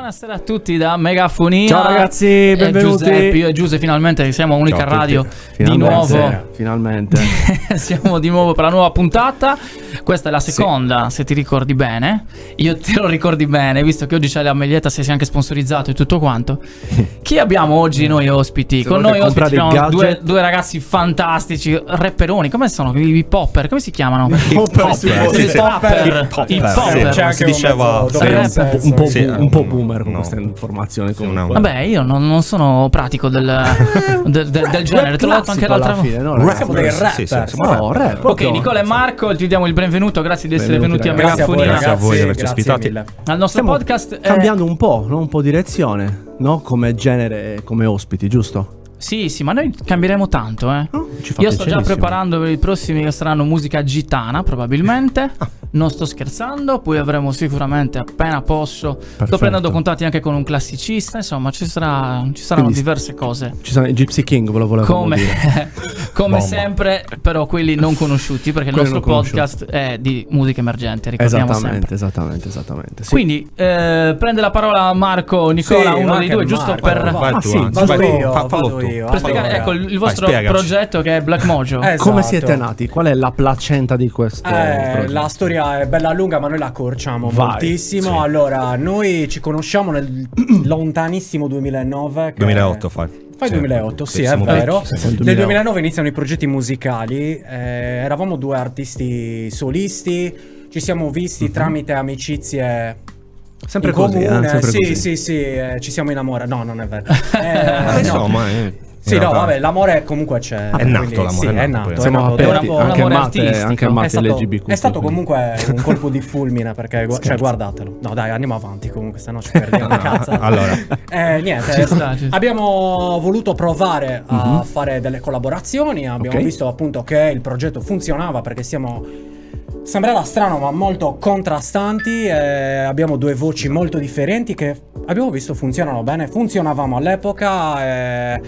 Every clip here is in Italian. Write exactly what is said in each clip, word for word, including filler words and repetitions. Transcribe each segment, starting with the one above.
Buonasera a tutti da Megafonia. Ciao ragazzi, benvenuti. Giuseppe, io e Giuseppe finalmente siamo a Unica Radio finalmente, di nuovo. Finalmente. Siamo di nuovo per la nuova puntata. Questa è la seconda, sì. Se ti ricordi bene. Io te lo ricordi bene, visto che oggi c'è la maglietta, sei anche sponsorizzato e tutto quanto. Chi abbiamo oggi noi ospiti? Se Con noi ospiti abbiamo due, gadget. due ragazzi fantastici, rapperoni. Come sono? I popper, come si chiamano? I popper. I popper. I popper. C'è anche si diceva un, Sei un, po', un, po', sì, un po' un- boomer con no. questa informazione Sì, comunque. una- Vabbè, io non, non sono pratico del, del, del, del genere, te l'ho detto anche l'altra volta. no, Rap, ragazzi? dei Sì, rapper. sì, sì, siamo No, rapper. rap. Ok, proprio. Nicola e Marco, ti diamo il benvenuto, grazie di essere Benvenuti, venuti a ragazzi. Grazie a voi, Megafonia. ragazzi, Grazie a voi di averci grazie ospitati. mille. Al nostro Stiamo podcast è- cambiando un po', no? Un po' direzione, no? Come genere e come ospiti, giusto? Sì, sì, ma noi cambieremo tanto, eh. Oh, ci fa Io sto già piacerissimo. preparando per i prossimi che saranno musica gitana, probabilmente. Ah. Non sto scherzando, poi avremo sicuramente appena posso. Sto Perfetto. prendendo contatti anche con un classicista, insomma, ci sarà ci saranno Quindi- diverse cose. Ci sono i Gypsy King, ve lo volevo Come, dire. come Bomba. sempre, però quelli non conosciuti, perché il Quelli nostro non podcast è di musica emergente, ricordiamo Esattamente, sempre. esattamente, esattamente. Sì. Quindi eh, prende la parola Marco, Nicola, Sì, uno anche dei due, giusto Marco, per, vai. Vai tu, sì, anzi, Vado vai, io, fa- fallo vado tu. io. per spiegare Allora, ecco il il vostro spiegaci. progetto che è Black Mojo. Eh, Come esatto. siete nati? Qual è la placenta di questo Eh, progetto? la storia è bella lunga, ma noi la accorciamo Vai. moltissimo. Sì. Allora, noi ci conosciamo nel lontanissimo duemilanove. che- duemilaotto fai. Fai Sì. duemilaotto, sì, Sì, è siamo vero. vecchi, siamo nel Nel duemilaotto. duemilanove iniziano i progetti musicali. eh, eravamo due artisti solisti. Ci siamo visti tramite amicizie. Sempre in così, eh, comune. sempre sì, così. sì, sì, eh, ci siamo innamorati. No, non è vero. Eh, Ma no. insomma, eh, Sì, in no, realtà- vabbè, l'amore comunque c'è. È nato quindi, l'amore, sì, è è nato, nato. poi. è Siamo nato. aperti un amore anche a Matte, artistico. anche a È Matte stato, L G B Q. è stato quindi. comunque un colpo di fulmine perché gu- cioè Scherzo. guardatelo. No dai, andiamo avanti comunque, se no ci perdiamo la cazzo. Allora, Eh, niente, Ci sta, ci sta. abbiamo voluto provare a fare delle collaborazioni. Abbiamo Ok. visto appunto che il progetto funzionava perché siamo, sembrava strano ma molto contrastanti. eh, abbiamo due voci molto differenti che abbiamo visto funzionano bene. Funzionavamo all'epoca. eh,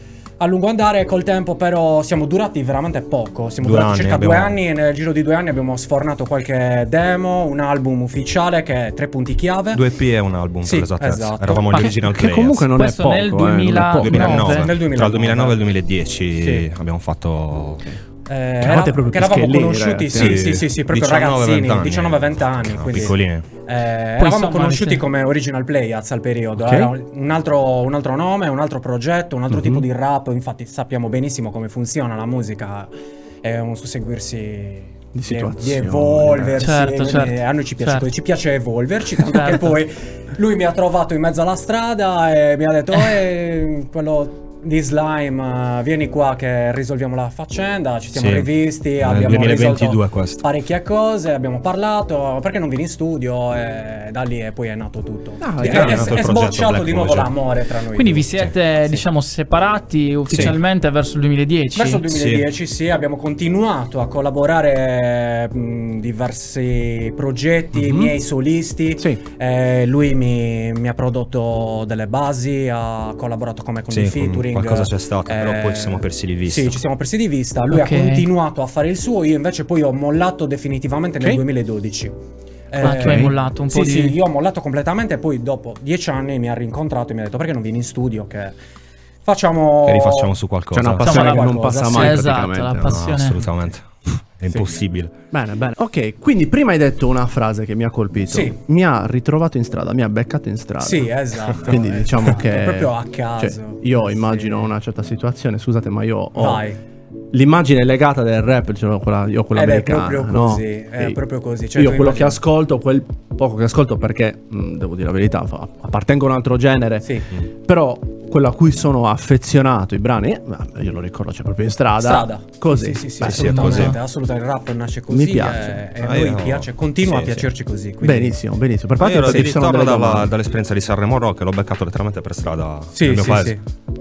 A lungo andare col tempo però siamo durati veramente poco. Siamo Due durati anni circa abbiamo- due anni e nel giro di due anni abbiamo sfornato qualche demo, un album ufficiale che è Tre Punti Chiave. due E P e un album Sì, per l'esattezza. esatto. Eravamo Ma gli che- original Che players. comunque non Questo è poco, nel eh, non è duemila- poco. duemilanove. Nel duemilanove. Tra il duemilanove e il duemiladieci Sì. abbiamo fatto Eh, Eravate era- proprio che eravamo pischellini, conosciuti, ragazzi. sì, sì, sì, sì, proprio diciannove, ragazzini, venti anni. diciannove venti anni. No, quindi, piccolini. eh, eravamo insomma, conosciuti sì. come Original Players al periodo. Ok. Era un altro, un altro nome, un altro progetto, un altro Mhm. tipo di rap. Infatti sappiamo benissimo come funziona la musica. È un susseguirsi Di di, situazioni, di evolversi. Certo, quindi certo, a noi ci piace, certo. ci piace evolverci. Tanto che Certo. poi lui mi ha trovato in mezzo alla strada e mi ha detto: eh, quello di Slime, eh, vieni qua che risolviamo la faccenda. Ci siamo Sì. rivisti, Nel abbiamo duemilaventidue risolto questo. parecchie cose, abbiamo parlato, perché non vieni in studio e da lì e poi è nato tutto. Ah, Sì, è è, nato è- il è progetto sbocciato Black di nuovo Mojo. l'amore tra noi Quindi due. vi siete, Sì. diciamo, separati ufficialmente verso il duemiladieci? Verso il duemiladieci sì. abbiamo continuato a collaborare mh, diversi progetti Mhm. miei solisti. Sì. Eh, lui mi, mi ha prodotto delle basi, ha collaborato come con Sì, i con featuring. qualcosa c'è stato, però Eh, poi ci siamo persi di vista. Sì, ci siamo persi di vista. Lui Ok. ha continuato a fare il suo, io invece poi ho mollato definitivamente nel Ok. duemiladodici. Ah, tu hai mollato un sì, po' di... Sì, io ho mollato completamente e poi dopo dieci anni mi ha rincontrato e mi ha detto: perché non vieni in studio che facciamo... E rifacciamo su qualcosa. C'è una Facciamo passione che non qualcosa, passa sì. mai Esatto, praticamente. la no? passione. No, assolutamente. È impossibile. Bene, bene. Ok, quindi prima hai detto una frase che mi ha colpito. Sì. Mi ha ritrovato in strada, mi ha beccato in strada. Sì, esatto. Quindi diciamo Esatto, che proprio a caso. cioè, io Sì. immagino una certa situazione, scusate, ma io ho Vai. l'immagine legata del rap, cioè quella, io ho quella Ed è americana, proprio no? così, è Sì. proprio così. Cioè, io tu quello che immagini- ascolto, quel poco che ascolto, perché mh, devo dire la verità, fa- appartengo a un altro genere, Sì. però quello a cui sono affezionato, i brani, eh, io lo ricordo, c'è proprio in strada, Strada. così. Sì, sì, sì, Beh, sì, è assolutamente, così. assolutamente. Il rap nasce così. Mi piace. E, e a Ah, noi io- piace, continua sì, a piacerci così. quindi- Benissimo, benissimo. Per Ma parte io ero perché di ci sono ritorno delle dalla- domande. dall'esperienza di Sanremo Rock e l'ho beccato letteralmente per strada Sì, nel mio sì, paese. sì.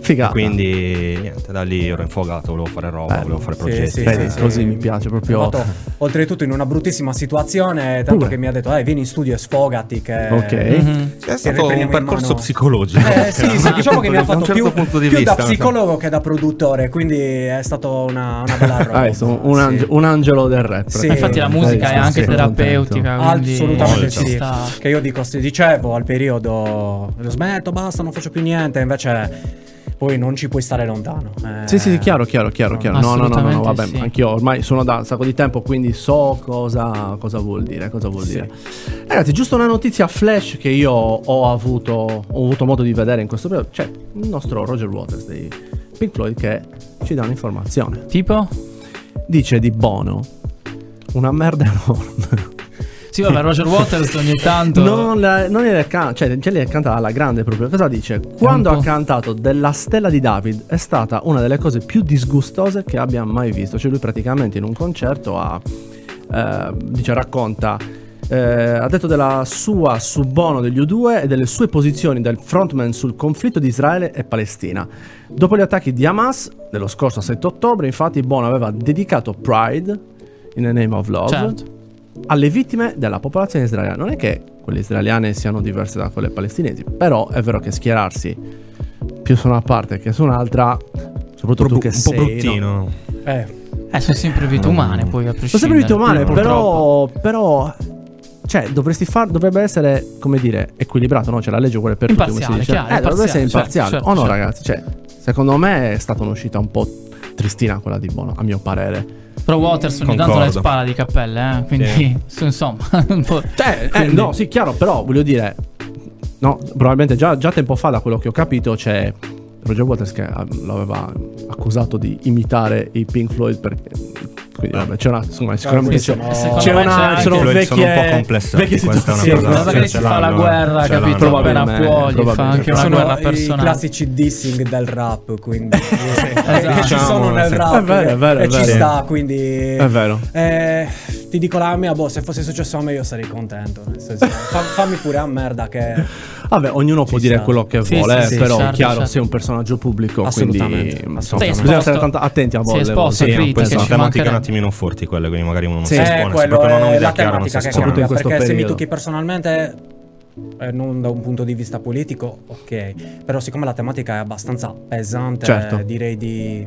Figata. Quindi niente, da lì ero infogato, volevo fare roba, Bello. volevo fare Sì, progetti. sì, Vedi, sì, così sì. mi piace proprio. Ho fatto, oltretutto in una bruttissima situazione, tanto Pure. che mi ha detto "Dai, vieni in studio e sfogati che Ok. Mhm. È stato riprendiamo un in percorso mano. psicologico. Eh sì, sì, diciamo che mi ha Da un fatto certo più, punto di più vista, da psicologo che da produttore, quindi è stato una, una bella roba. Ah, sono un, sì. ange- un angelo del rap. Sì. Infatti la musica Sì, è anche sì, terapeutica, quindi Assolutamente ci sì. sta. Che io dico, se dicevo al periodo smetto, basta, non faccio più niente, invece poi non ci puoi stare lontano. Eh, Sì, sì, sì, chiaro, chiaro, chiaro, chiaro. No, no, no, no, no, Assolutamente vabbè, sì. anch'io ormai sono da un sacco di tempo, quindi so cosa, cosa vuol dire, cosa vuol Sì. dire. Ragazzi, giusto una notizia flash che io ho avuto, ho avuto modo di vedere in questo periodo. C'è il nostro Roger Waters dei Pink Floyd che ci dà un'informazione. Tipo? Dice di Bono una merda enorme. Sì, vabbè, Roger Waters ogni tanto Non, la- non è can- cioè, ce l'è cantata alla grande proprio. Cosa dice? Quando un po'. ha cantato della stella di David è stata una delle cose più disgustose che abbia mai visto. Cioè lui praticamente in un concerto ha eh, dice racconta eh, ha detto della sua su Bono degli U due e delle sue posizioni del frontman sul conflitto di Israele e Palestina. Dopo gli attacchi di Hamas dello scorso sette ottobre, infatti Bono aveva dedicato Pride in the Name of Love certo. alle vittime della popolazione israeliana. Non è che quelle israeliane siano diverse da quelle palestinesi, però è vero che schierarsi più su una parte che su un'altra, soprattutto tu che un po' sei, no? bruttino. Eh, Eh, sono sempre vite umane, poi a Sono prescindere. sempre vite umane, Purtroppo. però, però cioè dovresti far, dovrebbe essere, come dire, equilibrato, no? Cioè la legge vuole per tutti, come si Imparziale, dice. chiaro, eh, dovrebbe essere imparziale, imparziale. certo, O no, certo. ragazzi, cioè, secondo me è stata un'uscita un po' tristina quella di Bono, a mio parere. Però Waters ogni tanto Concordo. le spara di cappelle, eh? Quindi su- insomma un po'. Cioè, eh, Quindi- no, sì, chiaro, però voglio dire, no, probabilmente già, già tempo fa, da quello che ho capito, c'è Roger Waters che ah, l'aveva accusato di imitare i Pink Floyd perché. Quindi vabbè, c'è una, insomma, sicuramente questo c'è, no. Secondo c'è me una, c'è ci anche- sono Sono vecchie, un po' complessati, vecchie questa è una situazioni. cosa- magari ce si fa la l'hanno, guerra, ce capito? l'hanno. Appena Probabilmente, può, gli fa probabilmente. anche una sono guerra i personale. classici dissing del rap, quindi Esatto. che ci sono nel Sì. rap È vero, è vero, e è ci vero. sta, quindi È vero. Eh, ti dico la mia, boh, se fosse successo a me io sarei contento, nel senso, fa- fammi pure a merda che Vabbè, ognuno può Ci dire sta. quello che Sì, vuole, sì, sì, però certo, chiaro, certo. sei un personaggio pubblico, Assolutamente, quindi assolutamente. insomma, Sei bisogna esposto- stare tanto attenti a sei volte. esposto sì. a Sì, critiche, poi sono ci tematiche un mancherebbe. attimino forti quelle, quindi magari uno non Sì. si Eh, espone, se quello proprio non ha è la un'idea chiara non si tematica che espone. Soprattutto in cambia, questo perché se mi periodo. tocchi personalmente, eh, non da un punto di vista politico, ok, però siccome la tematica è abbastanza pesante, Certo. eh, direi di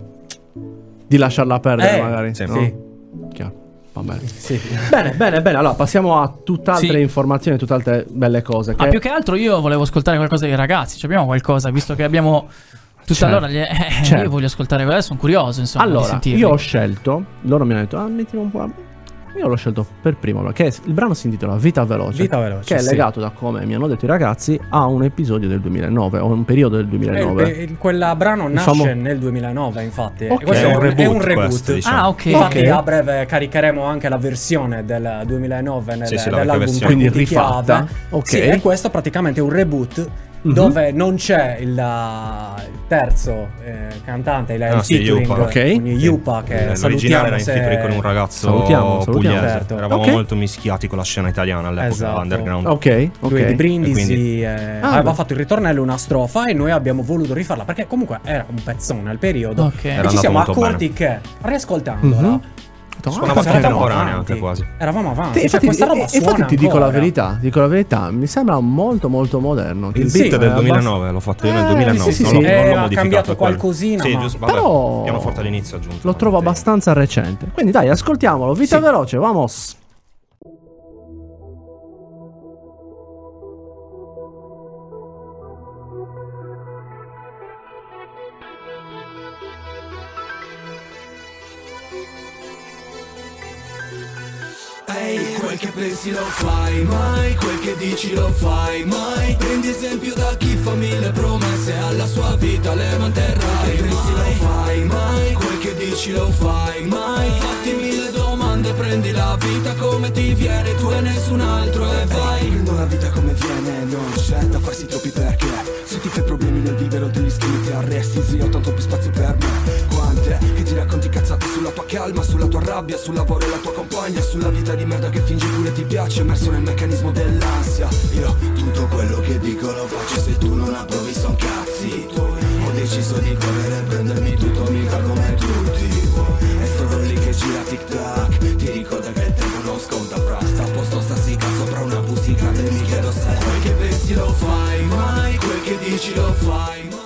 Di lasciarla perdere Eh, magari. sì. no? sì, Chiaro. Va bene. sì. Bene, bene, bene. Allora passiamo a tutt'altre Sì. informazioni, tutt'altre belle cose. Che... Ah, più che altro io volevo ascoltare qualcosa dei ragazzi. Ci abbiamo qualcosa, visto che abbiamo tutta Certo. allora. gli- eh, Certo. Io voglio ascoltare quello, sono curioso, insomma. di Allora, sentirli. io ho scelto, loro mi hanno detto, ah, mettimi un po'. Io l'ho scelto per primo, perché il brano si intitola Vita Veloce, Vita Veloce, che è sì. legato, da come mi hanno detto i ragazzi, a un episodio del duemilanove, o un periodo del Eh, duemilanove. il- il- quella brano Il nasce famo- nel duemilanove, infatti. Ok. E questo È è un un, è un reboot reboot. questo, diciamo. Ah, ok. Infatti Ok. a breve caricheremo anche la versione del duemilanove nel, Sì, sì, la dell'album vecchia versione. Quindi di rifatta. Chiave. Ok. Sì, e questo praticamente è un reboot Mhm. dove non c'è il, uh, il terzo eh, cantante, il, Ah, il sì, featuring, Yupa. Ok. quindi Yupa, che L'originale salutiamo era in se- featuring con un ragazzo Salutiamo, salutiamo. pugliese. Certo. Eravamo Ok. molto mischiati con la scena italiana all'epoca, Esatto. underground. Ok, ok. Lui è di Brindisi, E quindi- eh, Ah, aveva beh. fatto il ritornello, una strofa, e noi abbiamo voluto rifarla perché comunque era un pezzone al periodo. Ok. E Era ci andato siamo molto accorti che, riascoltandola, Mhm. Suonava Ah, perché perché eravamo contemporanea avanti. anche quasi. Eravamo avanti. Sì, Cioè, infatti, questa roba e- infatti suona ti dico la ancora. verità, ti dico la verità, mi sembra molto molto moderno. Il Sì, beat è del abbast- duemilanove l'ho fatto io nel Eh, duemilanove, sì, sì, non sì. l'ho, non Eh, l'ho ha modificato. cambiato è quello. qualcosina, Sì, ma- giusto, vabbè, Però- pianoforte all'inizio aggiunto. Lo trovo abbastanza recente. Quindi dai, ascoltiamolo. Vita Sì. veloce, vamos. Ehi, quel che pensi lo fai mai, quel che dici lo fai mai. Prendi esempio da chi fa mille promesse, alla sua vita le manterrai. Quel che pensi lo fai mai, quel che dici lo fai mai. Fatti mille domande, prendi la vita come ti viene, tu e nessun altro e vai. Ehi, prendo la vita come viene, non c'è da farsi troppi perché. Se ti fai problemi nel vivere o degli schemi ti arresti, sì, ho tanto più spazio per me. Quante che ti racconti cazzate sulla tua calma, sulla tua rabbia, sul lavoro e la tua compagna, sulla vita di merda che fingi pure ti piace, immerso nel meccanismo dell'ansia. Io tutto quello che dico lo faccio, se tu non approvi son cazzi tuoi. Ho deciso di correre e prendermi tutto, mica come tutti. È stato lì che gira tic tac, ti ricorda che il tempo non sconta fra. Sta a posto sta sica sopra una musica e mi chiedo se quel che pensi lo fai mai, quel che dici lo fai mai.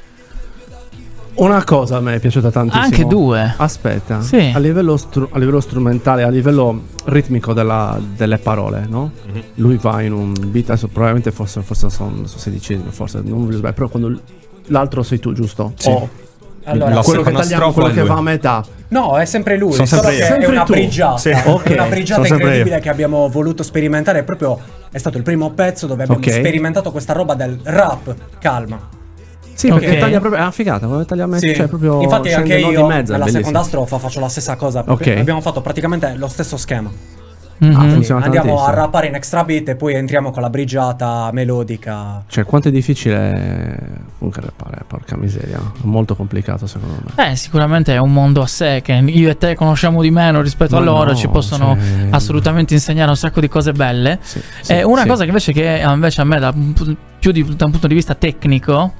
Una cosa a me è piaciuta tantissimo. Anche due. Aspetta, Sì. a, livello stru- a livello strumentale, a livello ritmico della- delle parole, no? Mhm. Lui va in un beat, adesso probabilmente forse, forse sono sedicesimo, forse non mi sbaglio, però quando l- l'altro sei tu, giusto? Sì. O Allora, La quello che seconda tagliamo, strofa quello è che lui. va a metà. no, è sempre lui, Sono solo sempre che io. è Sempre una tu. brigiata, Sì. è Ok, una brigiata sono sempre incredibile io. che abbiamo voluto sperimentare. È proprio è stato il primo pezzo dove abbiamo Ok. sperimentato questa roba del rap calma. Sì, perché Ok. taglia proprio, è una figata, quando taglia a metà, Sì. cioè proprio Infatti anche scende non io di mezzo, è nella bellissimo. seconda strofa faccio la stessa cosa. Ok. Abbiamo fatto praticamente lo stesso schema. Mhm. Ah, Quindi funziona andiamo tantissimo. a rappare in extra beat e poi entriamo con la brigiata melodica. Cioè, quanto è difficile comunque rappare, porca miseria. Molto complicato, secondo me. Eh, sicuramente è un mondo a sé che io e te conosciamo di meno rispetto Ma a loro, no, ci possono cioè- assolutamente insegnare un sacco di cose belle. Sì, E sì, una sì. cosa che invece, che invece a me da un pu- più di, da un punto di vista tecnico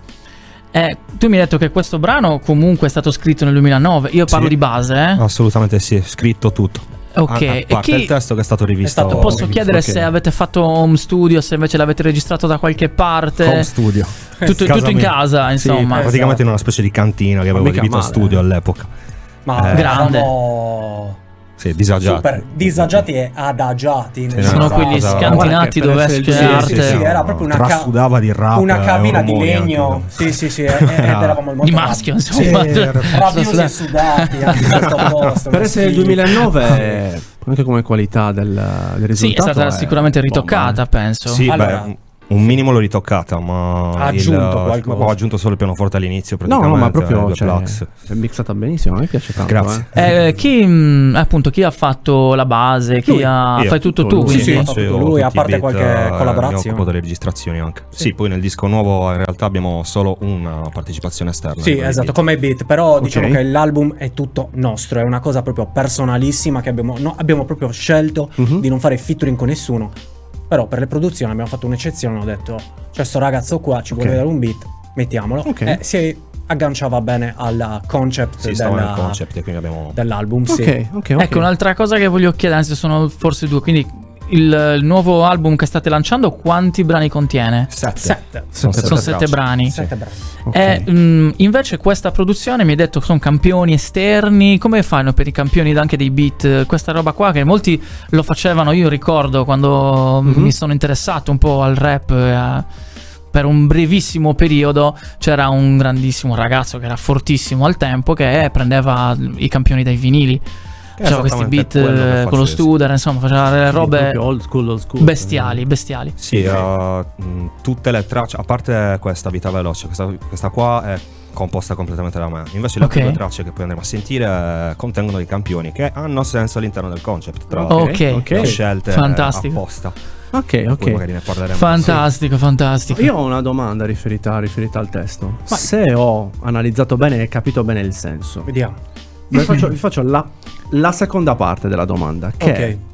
è, tu mi hai detto che questo brano comunque è stato scritto nel duemilanove, io parlo Sì. di base, eh? Assolutamente sì, scritto tutto. Ok, A, a e parte chi il testo che è stato rivisto. È stato- posso Ok, chiedere ok. se avete fatto home studio, se invece l'avete registrato da qualche parte? Home studio. Tutto, Casa tutto in mia. casa, insomma. eh, Praticamente in una specie di cantina che avevo Mica adibito a male, studio eh. all'epoca. Ma Eh. Grande. eravamo Sì, disagiati. super disagiati e adagiati. nel Sì, senso- Sono no, quegli cosa- scantinati Guarda che dove per essere esce il- sì, arte. sì, sì, era proprio una ca- trasudava di rap. Una e cabina di ormoni legno. anche. Sì, sì, sì. e- ed eravamo molto Di maschio, rab- insomma. Sì, rabbiosi e sudati anche in questo posto. Per essere il sì. duemilanove, anche come qualità del, del Sì, è risultato, stata sicuramente bomba, ritoccata, eh. penso. Sì, Allora- beh, un minimo l'ho ritoccata, ma Ha aggiunto il- qualcosa. ho aggiunto solo il pianoforte all'inizio, No, praticamente. no, ma proprio due cioè, plugs. è mixata benissimo. A me piace tanto. Grazie. eh. Eh, chi mh, appunto chi ha fatto la base, chi Lui. ha Io. fai tutto Tutto tu, lui. quindi Sì, sì. Sì, fatto io tutto ho lui, tutti a parte i beat, qualche eh, collaborazione. Mi occupo delle registrazioni anche. Sì, poi nel disco nuovo in realtà abbiamo solo una partecipazione esterna. Sì, nei vari esatto, beat. come beat, però diciamo Ok. che l'album è tutto nostro, è una cosa proprio personalissima che abbiamo, no, abbiamo proprio scelto Mhm. di non fare featuring con nessuno. Però per le produzioni abbiamo fatto un'eccezione, ho detto c'è sto ragazzo qua, ci vuole Ok. dare un beat, mettiamolo. Ok. E si agganciava bene al concept, Sì, stava nel della- concept e quindi abbiamo... dell'album. Sì. Ok, ok, ok. Ecco, un'altra cosa che voglio chiedere, anzi sono forse due, quindi il, il nuovo album che state lanciando quanti brani contiene? Sette. Sette. Sono Sette Sono sette sette tracce. brani. Sette brani. Ok. E mh, invece questa produzione mi hai detto che sono campioni esterni, come fanno per i campioni anche dei beat? Questa roba qua che molti lo facevano, io ricordo quando Mhm. mi sono interessato un po' al rap, e a- per un brevissimo periodo c'era un grandissimo ragazzo che era fortissimo al tempo che prendeva i campioni dai vinili. Faceva questi beat Esattamente quello che eh, faccio con lo adesso. Studer, insomma, faceva delle Sì, robe proprio old school, old school. bestiali, bestiali. Sì, uh, mh, tutte le tracce, a parte questa Vita Veloce, questa, questa qua è composta completamente da me. Invece le altre Ok. due tracce che poi andremo a sentire eh, contengono dei campioni che hanno senso all'interno del concept. Tra l'altro, Ok, ok. le scelte Fantastico. apposta. Ok, Poi ok. magari ne parleremo. Fantastico, fantastico. Io ho una domanda riferita, riferita al testo. Se ho analizzato bene e capito bene il senso, Vediamo. vi faccio, vi faccio la, la seconda parte della domanda. Che è, Ok.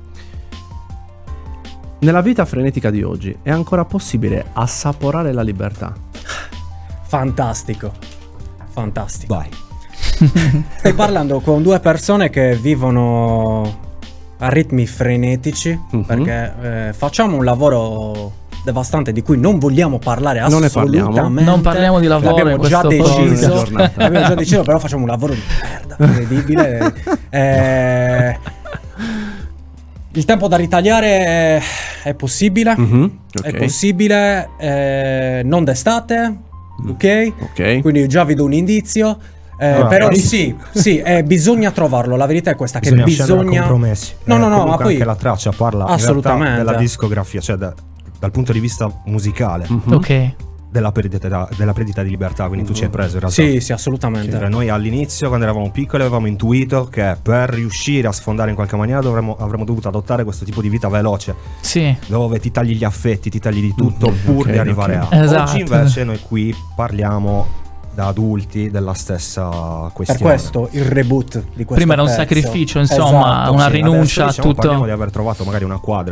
nella vita frenetica di oggi è ancora possibile assaporare la libertà? Fantastico. Fantastico. Vai. Stai parlando con due persone che vivono a ritmi frenetici, Mhm. perché eh, facciamo un lavoro devastante di cui non vogliamo parlare Non ne assolutamente. parliamo. Non parliamo di lavoro L'abbiamo in già questo deciso. podcast. L'abbiamo già deciso, però facciamo un lavoro di merda incredibile. Eh, il tempo da ritagliare è, è possibile. Mhm, È ok. possibile, eh, non d'estate, ok? Ok. Quindi già vi do un indizio. Eh, Allora, però ok. sì, sì, eh, bisogna trovarlo. La verità è questa: Bisogna che scendere a bisogna. compromessi. No, Eh, no, no, comunque ma poi anche la traccia parla in realtà assolutamente. della discografia, cioè da- dal punto di vista musicale, Mhm. Ok. della perdita, della perdita di libertà, quindi tu ci hai preso in realtà. Sì, sì, assolutamente. Cioè, noi all'inizio, quando eravamo piccoli, avevamo intuito che per riuscire a sfondare in qualche maniera dovremmo, avremmo dovuto adottare questo tipo di vita veloce, Sì. dove ti tagli gli affetti, ti tagli di tutto Mhm, pur ok, di arrivare ok. a. Esatto. Oggi invece noi qui parliamo da adulti della stessa Per questione. questo il reboot di questo Prima era un pezzo. sacrificio, insomma, Esatto, una sì. rinuncia Adesso, diciamo, a tutto. parliamo di aver trovato magari una quadra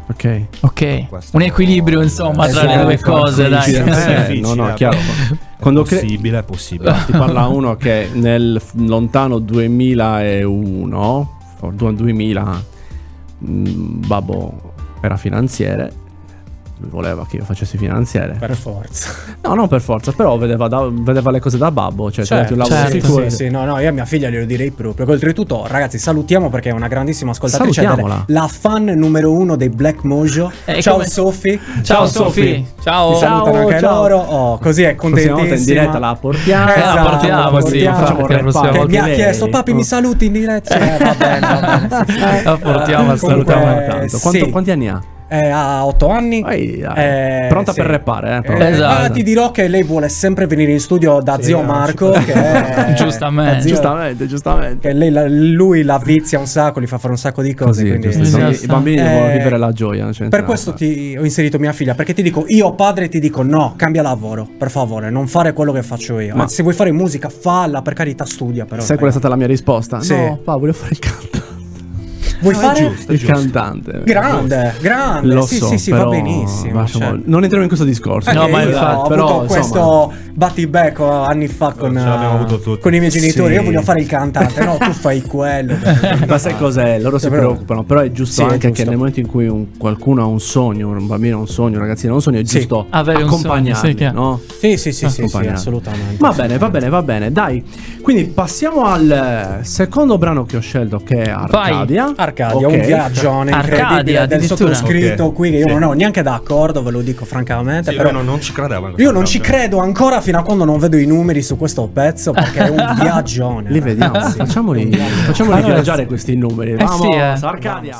Ok. Ok, Questo- un equilibrio insomma tra le Esatto, due cose, dai. difficile. Eh, difficile, no, no, però chiaro. È Quando cre- possibile, è possibile. Ti parla uno che nel f- lontano duemilauno, o du- duemila, mh, babbo era finanziere. Lui voleva che io facessi finanziere. Per forza. No, non per forza, però vedeva, da- vedeva le cose da babbo. Cioè, Certo, un lavoro certo, sicuro. sì, sì, no, no, io a mia figlia glielo direi proprio. Oltretutto, ragazzi, salutiamo perché è una grandissima ascoltatrice. Salutiamola. delle- La fan numero uno dei Black Mojo. Eh, Ciao come- Sofì. Ciao Sofì, ciao. Ti salutano anche ciao. loro. Oh, così è Prossima volta contentissima. in diretta la portiamo. Eh, la Esatto, portiamo, la sì, portiamo. infatti, la prossima Che volta. mi ha lei. chiesto, papi, mi saluti in diretta? Eh, va bene, va bene. La portiamo a Comunque, salutare. Tanto. Quanto- sì. Quanti anni ha? Eh, ha otto anni. Vai, dai. Eh, Pronta sì. per rappare, eh, Eh, pronta. Esatto. ma ti dirò che lei vuole sempre venire in studio da Sì, zio no, Marco. Che è, Giustamente. da zio- Giustamente, giustamente. Che lei, la- lui la vizia un sacco, gli fa fare un sacco di cose. Così, quindi- giusto. Sì, I- sì. I bambini Eh, devono vivere la gioia. non c'è Per niente questo da fare. ti ho inserito mia figlia, perché ti dico, io padre ti dico no, cambia lavoro, per favore, non fare quello che faccio io. Ma- Anzi, se vuoi fare musica, falla, per carità, studia però. Sai qual è stata la mia risposta? Sì. No, pa, voglio fare il cantante. Vuoi No, è fare? giusto. Il cantante. Grande, grande. Lo sì, so, sì, sì, però, va benissimo. lasciamo- cioè. Non entriamo in questo discorso. No, Anche ma io infatti, ho però, avuto insomma- questo battibecco anni fa con, l'abbiamo eh, avuto tutti. con i miei genitori. Sì. Io voglio fare il cantante. No, tu fai quello. Ma sai cos'è? Loro si Però- preoccupano, però è giusto Sì, è anche giusto. che nel momento in cui un- qualcuno ha un sogno, un bambino ha un sogno, un ragazzino ha un sogno, è Sì. giusto Avere un sogno, accompagnarli, sì, chiaro. no? Sì, sì, sì, sì, sì, Accompagnarli. assolutamente. Va bene, va bene, va bene. Dai, quindi passiamo al secondo brano che ho scelto, che è Arcadia. Arcadia, Ok. un viaggione Arcadia, incredibile del addirittura. sottoscritto Ok. qui, che io Sì. non ero neanche d'accordo, ve lo dico francamente. Sì, però io non, non ci credevo. in io questa non ci cosa. credo ancora fino a quando non vedo i numeri su questo pezzo, perché è un viaggione. Li vediamo, Sì. facciamoli, facciamoli Allora, viaggiare questi numeri. eh Vamos, sì, eh. Arcadia.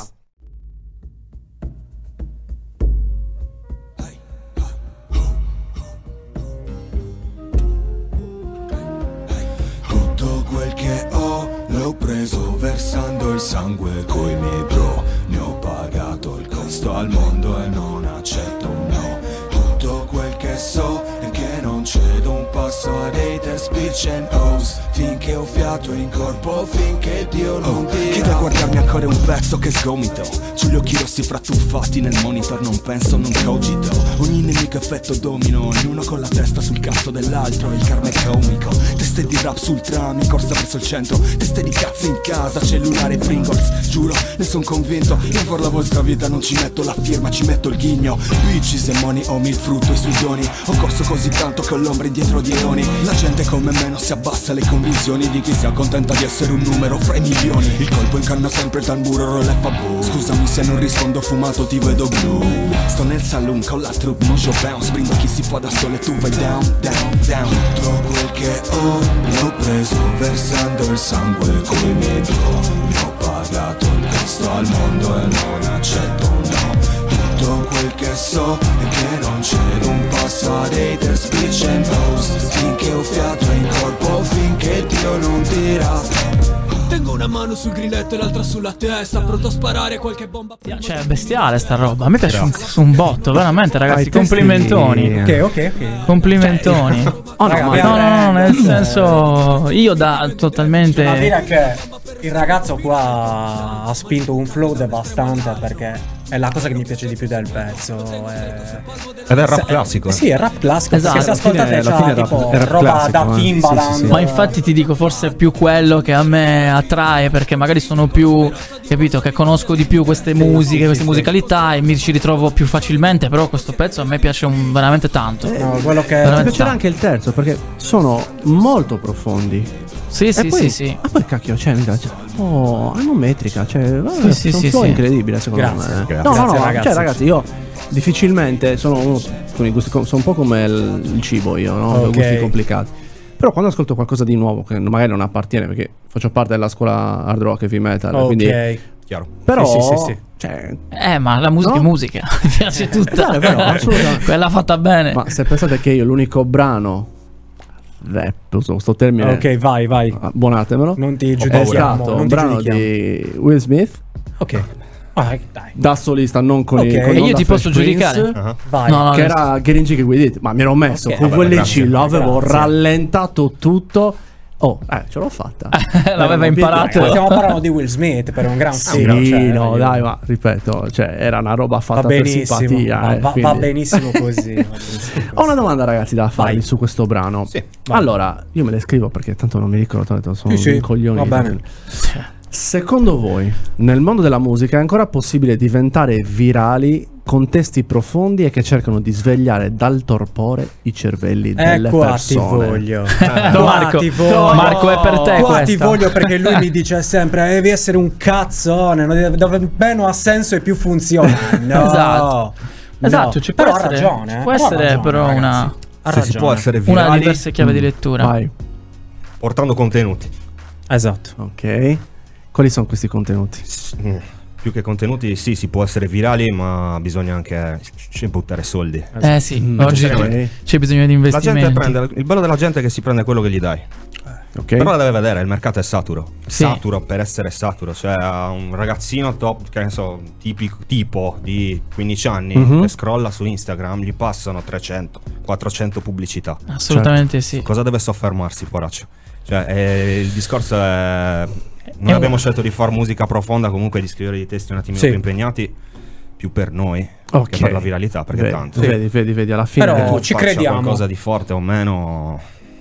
Tutto quel che ho l'ho preso versando il sangue coi miei bro. Ne ho pagato il costo al mondo e non accetto un no. Tutto quel che so è che non cedo un passo ad haters, bitch and O's. Finché ho fiato in corpo, finché Dio non dirà. Che da guardarmi ancora è un pezzo che sgomito. Giulio occhi rossi frattuffati nel monitor, non penso, non cogito. Ogni nemico effetto domino, ognuno con la testa sul cazzo dell'altro. Il karma è comico. Teste di rap sul tram, in corsa verso il centro. Teste di cazzo in casa, cellulare Pringles. Giuro, ne son convinto. Io per la vostra vita non ci metto la firma, ci metto il ghigno. Bitches e money, ho il frutto e sui doni. Ho corso così tanto che ho l'ombra dietro di leoni. La gente come me non si abbassa alle convinzioni di chi si accontenta di essere un numero fra i milioni. Il colpo incarna sempre il tamburo, rolle fa boom. Scusami se non rispondo fumato, ti vedo blu. Sto nel saloon con la troupe, mojo bounce. Brindo chi si fa da solo e tu vai down, down, down. Tutto quel che ho l'ho preso versando il sangue coi miei bro. Ne ho pagato il costo al mondo e non accetto un no. Tutto quel che so è che non cedo un passo ad haters, bitch and O's. Finché ho fiato in corpo, finché Dio non dirà. Tengo una mano sul grilletto e l'altra sulla testa, pronto a sparare qualche bomba. Cioè, è bestiale sta roba. A me piace un, un botto, veramente, ragazzi. Ai testi- Complimentoni. Ok, ok, ok. Complimentoni. Oh, no, Raga, ma- No, no, no, nel Eh, senso, io da Da totalmente. dire che il ragazzo qua ha spinto un flow devastante, perché è la cosa che mi piace di più del pezzo. È... Ed è il rap Se- classico. eh, Sì, è rap classico. Esatto. Perché se Alla fine- ascoltate alla c'ha fine è tipo rap- è rap roba classico, da eh. Timbaland. Sì, sì, sì. Ma infatti ti dico, forse è più quello che a me attrae, perché magari sono più, capito, che conosco di più queste musiche, sì, queste sì. musicalità e mi ci ritrovo più facilmente. Però questo pezzo a me piace un- veramente tanto. No, quello che Mi Veramente piacerà tanto. anche il terzo perché sono molto profondi. Sì, E sì, poi, sì, sì. Ah, poi cacchio, cioè, mica, cioè, oh, hanno metrica, cioè, eh, Sì, sì, è un sì, flow sì. incredibile secondo Grazie, me. grazie. No, no, Grazie, no, ragazzi. cioè ragazzi, io difficilmente sono uno con i gusti, sono un po' come il, il cibo io, no? Ho Ok. gusti complicati. Però quando ascolto qualcosa di nuovo che magari non appartiene perché faccio parte della scuola hard rock e heavy metal, Ok. quindi Chiaro. però Sì, sì, sì, sì. cioè, Eh, ma la musica No? è musica. Mi piace tutta. È vero, assolutamente. Quella fatta bene. ma se pensate che io l'unico brano rap, uso sto termine, Ok, vai, vai. abbonatemelo, Non ti è giudichiamo. stato non un ti brano giudichiamo. di Will Smith Ok. Vai, dai. da solista, non con Ok. il con E io non da ti posso Fresh giudicare? Prince, Ah. Vai. No, no, che nel- era Getting Jiggy With It, ma mi ero messo Ok. con Vabbè, quelli grazie, C, lo avevo grazie. rallentato tutto Oh, eh, ce l'ho fatta. L'aveva imparato. Eh, stiamo parlando di Will Smith per un gran Sì, film, cioè, no, io- dai, ma ripeto, cioè, era una roba va fatta per benissimo, simpatia. va, eh, va- quindi- va benissimo così. va benissimo Ho così. una domanda, ragazzi, da farvi Vai. su questo brano. Sì, Allora, io me le scrivo perché tanto non mi ricordo, tanto sono Sì, sì, un coglione. va bene. Secondo voi, nel mondo della musica è ancora possibile diventare virali con testi profondi e che cercano di svegliare dal torpore i cervelli delle Eh, qua ti persone? voglio. Marco, Qua ti voglio. Marco, è per te Qua ti questa. voglio perché lui mi dice sempre devi essere un cazzone, dove, dove meno ha senso e più funziona. No. Esatto. No. Esatto, ci può però ha essere, ragione. ci eh, può però ha essere ragione, però ragazzi. una- Ha Se si ragione. può essere Una virali diverse chiave di lettura. Vai, portando contenuti. Esatto. ok. Quali sono questi contenuti? S- mm, Più che contenuti, sì, si può essere virali, ma bisogna anche c- buttare soldi. Eh sì, Mm, oggi ok. c'è bisogno di La investimenti. gente prende, il bello della gente è che si prende quello che gli dai. Ok. Però la deve vedere, il mercato è saturo. Sì. Saturo per essere saturo. Cioè un ragazzino top, che ne so, tipico, tipo di quindici anni Mhm. che scrolla su Instagram, gli passano trecento, quattrocento pubblicità. Assolutamente sì. Cosa deve soffermarsi, poraccio? Cioè, eh, il discorso è... Noi È abbiamo un- scelto di fare musica profonda, comunque di scrivere dei testi un attimino Sì. più impegnati, più per noi Ok. che per la viralità, perché vedi, tanto... Vedi, vedi, vedi, alla fine... Però- Che tu ci faccia crediamo. qualcosa di forte o meno...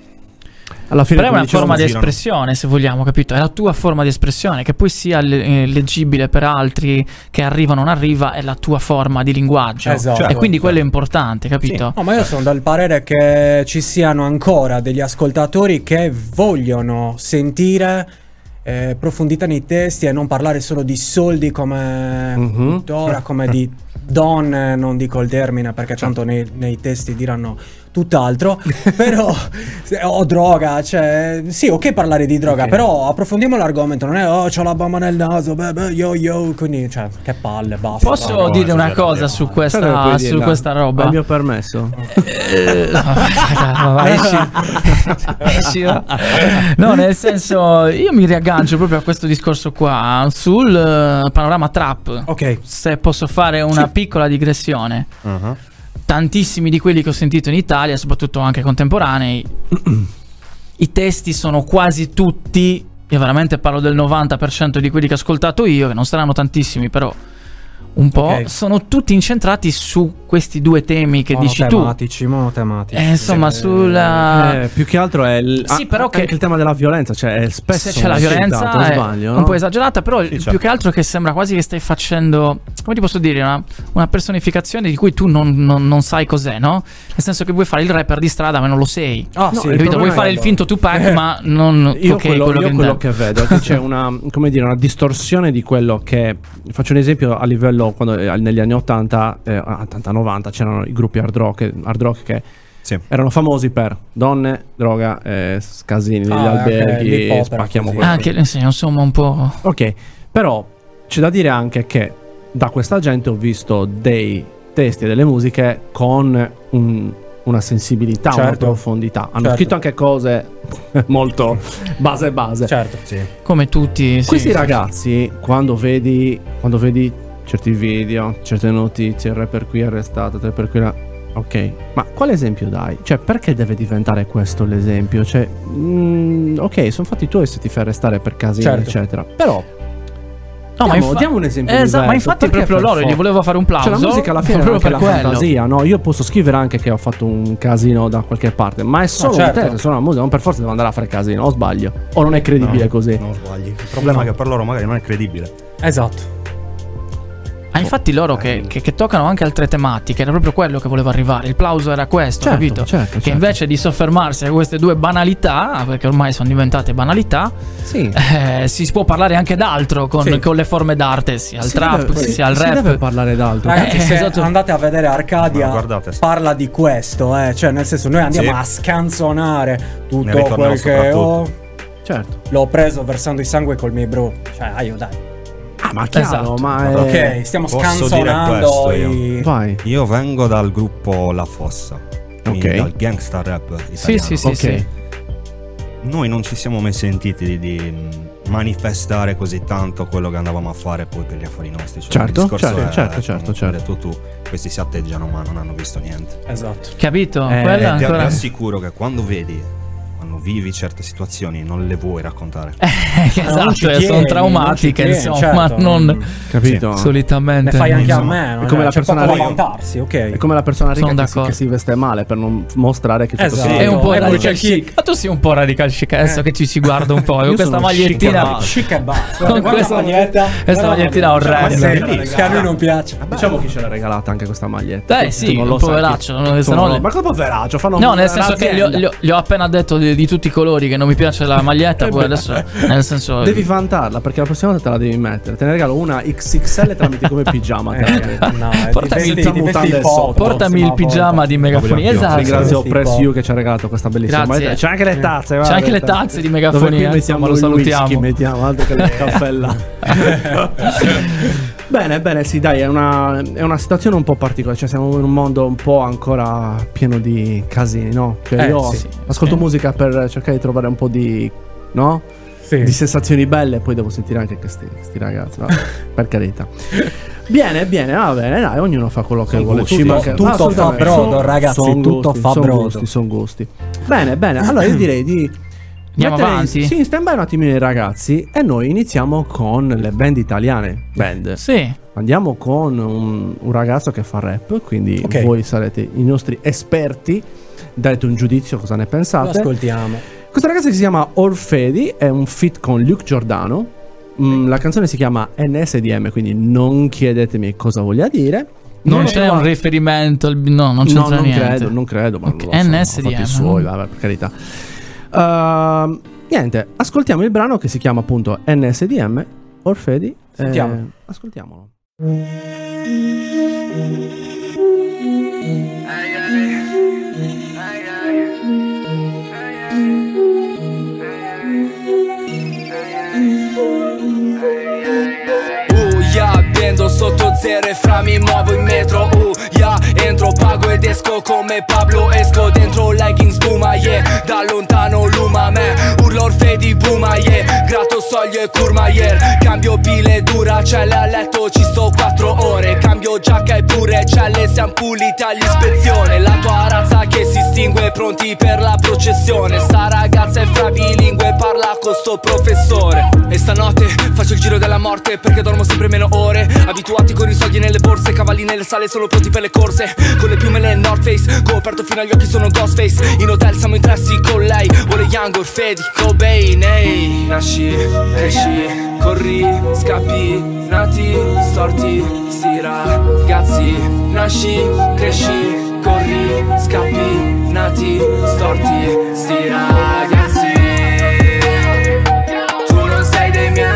alla fine Però è come una dicevamo- forma di girano. espressione, se vogliamo, capito? È la tua forma di espressione, che poi sia le- eh, leggibile per altri, che arriva o non arriva, è la tua forma di linguaggio. Esatto. E quindi quello è importante, capito? No, ma io sono del parere che ci siano ancora degli ascoltatori che vogliono sentire eh, profondità nei testi e non parlare solo di soldi come Mhm. tuttora, come di donne, non dico il termine perché tanto nei, nei testi diranno tutt'altro, però se- o droga, cioè sì, ok parlare di droga, Ok. però approfondiamo l'argomento, non è oh c'ho la bomba nel naso, beh, beh, yo yo, quindi cioè che palle, basta. Posso no, dire no, una no, cosa no. su Sai dove questa, puoi su dirla? questa roba? Al mio permesso. Eh, no, vai, vai, esci. Esci, va. No, nel senso, io mi riaggancio proprio a questo discorso qua sul eh, panorama trap. Ok. Se posso fare una piccola digressione, Uh-huh. tantissimi di quelli che ho sentito in Italia, soprattutto anche contemporanei, i testi sono quasi tutti, io veramente parlo del novanta per cento di quelli che ho ascoltato io, che non saranno tantissimi, però un po', Ok. sono tutti incentrati su questi due temi che dici tu. Monotematici, monotematici. Eh, insomma, Sì. sulla... Eh, più che altro è il, Sì, ah, però anche che- il tema della violenza, cioè è spesso Se c'è la violenza citato, è sbaglio, un no? po' esagerata, però il- certo. più che altro che sembra quasi che stai facendo, come ti posso dire, una, una personificazione di cui tu non, non- non sai cos'è, no? Nel senso che vuoi fare il rapper di strada ma non lo sei. Ah, No, sì, il Capito? problema Vuoi è fare il quello. finto Tupac Eh. ma non... Io ok, quello, quello io che quello intendi. che vedo è che c'è una, come dire, una distorsione di quello che, faccio un esempio a livello, quando eh, negli anni ottanta, eh, ottanta novanta c'erano i gruppi hard rock, hard rock che Sì. erano famosi per donne, droga, eh, casini negli Ah, ok, alberghi, l'hip hop era spacchiamo così. quello. Ah, che sì, insomma un po'... Ok, però c'è da dire anche che da questa gente ho visto dei testi e delle musiche con un- una sensibilità, una Certo. profondità. Hanno Certo. scritto anche cose molto base base. Certo. Sì. Come tutti... sì, Questi sì, ragazzi, quando vedi quando vedi certi video, certe notizie, il rapper qui arrestato, il rapper qui là, ok, ma quale esempio dai? Cioè, perché deve diventare questo l'esempio? Cioè, mm, ok, sono fatti tuoi se ti fai arrestare per casini, Certo. eccetera. Però No, ma diamo, infa- diamo un esempio Esatto, diverso. ma infatti Perché proprio per loro for- gli volevo fare un plauso. Cioè, la musica alla fine è proprio anche per la quello. fantasia, no? Io posso scrivere anche che ho fatto un casino da qualche parte, ma è solo certo. un testo, solo la musica, non per forza devo andare a fare casino, o sbaglio? O non è credibile No, così? Non sbagli. Il problema è che per loro magari non è credibile. Esatto. Ah, infatti loro che, che- che toccano anche altre tematiche, era proprio quello che volevo arrivare. Il plauso era questo, Certo, capito? certo, Che certo. invece di soffermarsi a queste due banalità, perché ormai sono diventate banalità, Sì. eh, si può parlare anche d'altro con, Sì. con le forme d'arte, sia il Si trap, deve- che si- sia il si rap. deve parlare d'altro. Ragazzi, Eh, se esatto. andate a vedere Arcadia, Ma guardate, parla di questo, eh. Cioè, nel senso, noi andiamo Sì. a scanzonare Ne tutto ritorniamo quel che soprattutto. ho. Certo. L'ho preso versando il sangue col miei bro. Cioè, ah, io dai. Ah, ma chiaro, Esatto. ma è... Ok, stiamo posso dire scanzonando questo i... Vai. Io vengo dal gruppo La Fossa, quindi Ok. dal gangsta rap italiano. Sì, sì, sì, Ok. sì. Noi non ci siamo mai sentiti di, di mh, manifestare così tanto quello che andavamo a fare poi per gli affari nostri. Cioè, Certo, il discorso certo, è, certo, certo, come certo. hai detto tu, questi si atteggiano ma non hanno visto niente. Esatto. Capito? Eh, Quella E ti, ti ancora... assicuro che quando vedi quando vivi certe situazioni non le vuoi raccontare. Eh, esatto, tieni, sono traumatiche, non insomma, certo, non capito? solitamente. Ne fai anche a insomma. me, non È come è, la c'è persona poco da ricca. vantarsi, ok. È come la persona ricca Sono che si, d'accordo. che si veste male per non mostrare che tutto Esatto. si È un po' E poi radical c'è chi- chic. Ma tu sei un po' radical chic adesso Eh. che ci si guarda un po'. Con Io questa sono chic e magliettina. basta. Chic e basta. Con Guarda questa- maglietta. questa magliettina orrenda. Che a lui non piace. Diciamo chi ce l'ha regalata anche questa maglietta. Eh sì, Non lo un sai poveraccio, chi- no, se Sono- no le- Ma cosa poveraccio? Fanno No, nel senso che gli ho, un'azienda. gli ho- gli ho appena detto di, di tutti i colori che non mi piace la maglietta, poi adesso nel senso Devi vantarla perché la prossima volta te la devi mettere. Te ne regalo una X X L e te la metti come pigiama. te la metti. No, eh, Portami ti il vesti- ti mutande vesti sotto. poco, portami prossima il pigiama volta. di Megafonia. Esatto. Ringrazio Sì, Press po'. You che ci ha regalato questa bellissima Grazie. maglietta. C'è anche le tazze. C'è guarda, anche le te- tazze di Dove Megafonia, qui insomma, mettiamo lo il salutiamo. whisky, mettiamo altro che il caffè là. Bene, bene, sì, dai, è una, è una situazione un po' particolare. Cioè, siamo in un mondo un po' ancora pieno di casini, no? Cioè, Eh, io sì, ascolto sì. musica per cercare di trovare un po' di, no? Sì. Di sensazioni belle, e poi devo sentire anche questi, questi ragazzi, vabbè, per carità. Bene, bene, va bene, dai, ognuno fa quello che Sono vuole. gusti. Ci manca- Tutto assolutamente. fa brodo, Son- ragazzi, son tutto gusti, fa son brodo. gusti, son gusti. Bene, bene, allora io direi di Andiamo mettere in- avanti? Sì, in stand by un attimino i ragazzi e noi iniziamo con le band italiane. Band. Sì. Andiamo con un, un ragazzo che fa rap, quindi Ok. voi sarete i nostri esperti. Date un giudizio, cosa ne Lo pensate? ascoltiamo. Questo ragazzo che si chiama Orfedi è un feat con Luke Giordano. Mm, la canzone si chiama N S D M, quindi non chiedetemi cosa voglia dire. Non ho c'è trovato- un riferimento, al- no, non No, c'entra non niente. credo, non credo, ma Ok, non lo so, N ha S D M, fatto i suoi, no? vabbè, per carità. Ehm, niente, ascoltiamo il brano che si chiama appunto N S D M, Orfedi. eh, Sentiamo. ascoltiamolo. Uh, yeah, vendo sotto zero e fra mi muovo in metro. Uh, yeah, entro, pago ed esco come Pablo. Esco dentro leggings spuma, yeah. Da lontano luma me, urlo Orfedi buma, yeah. Gratto soglie e curma, yeah. Cambio pile dura, celle a letto, ci sto quattro ore. Cambio giacca e pure celle, siamo puliti all'ispezione. La tua razza che si estingue, pronti per la processione. Sta ragazza è fra bilingue, parla con sto professore. E stanotte faccio il giro della morte perché dormo sempre meno ore. Abituati con i soldi nelle borse, cavalli nelle sale sono pronti per le corse. Con le piume le North Face, coperto fino agli occhi sono Ghostface. In hotel siamo in tre sì con lei, vuole Young Orfedi, Cobain, ehi. Nasci, cresci, corri, scappi, nati, storti, sti ragazzi. Nasci, cresci, corri, scappi, nati, storti, sti ragazzi. Tu non sei dei miei,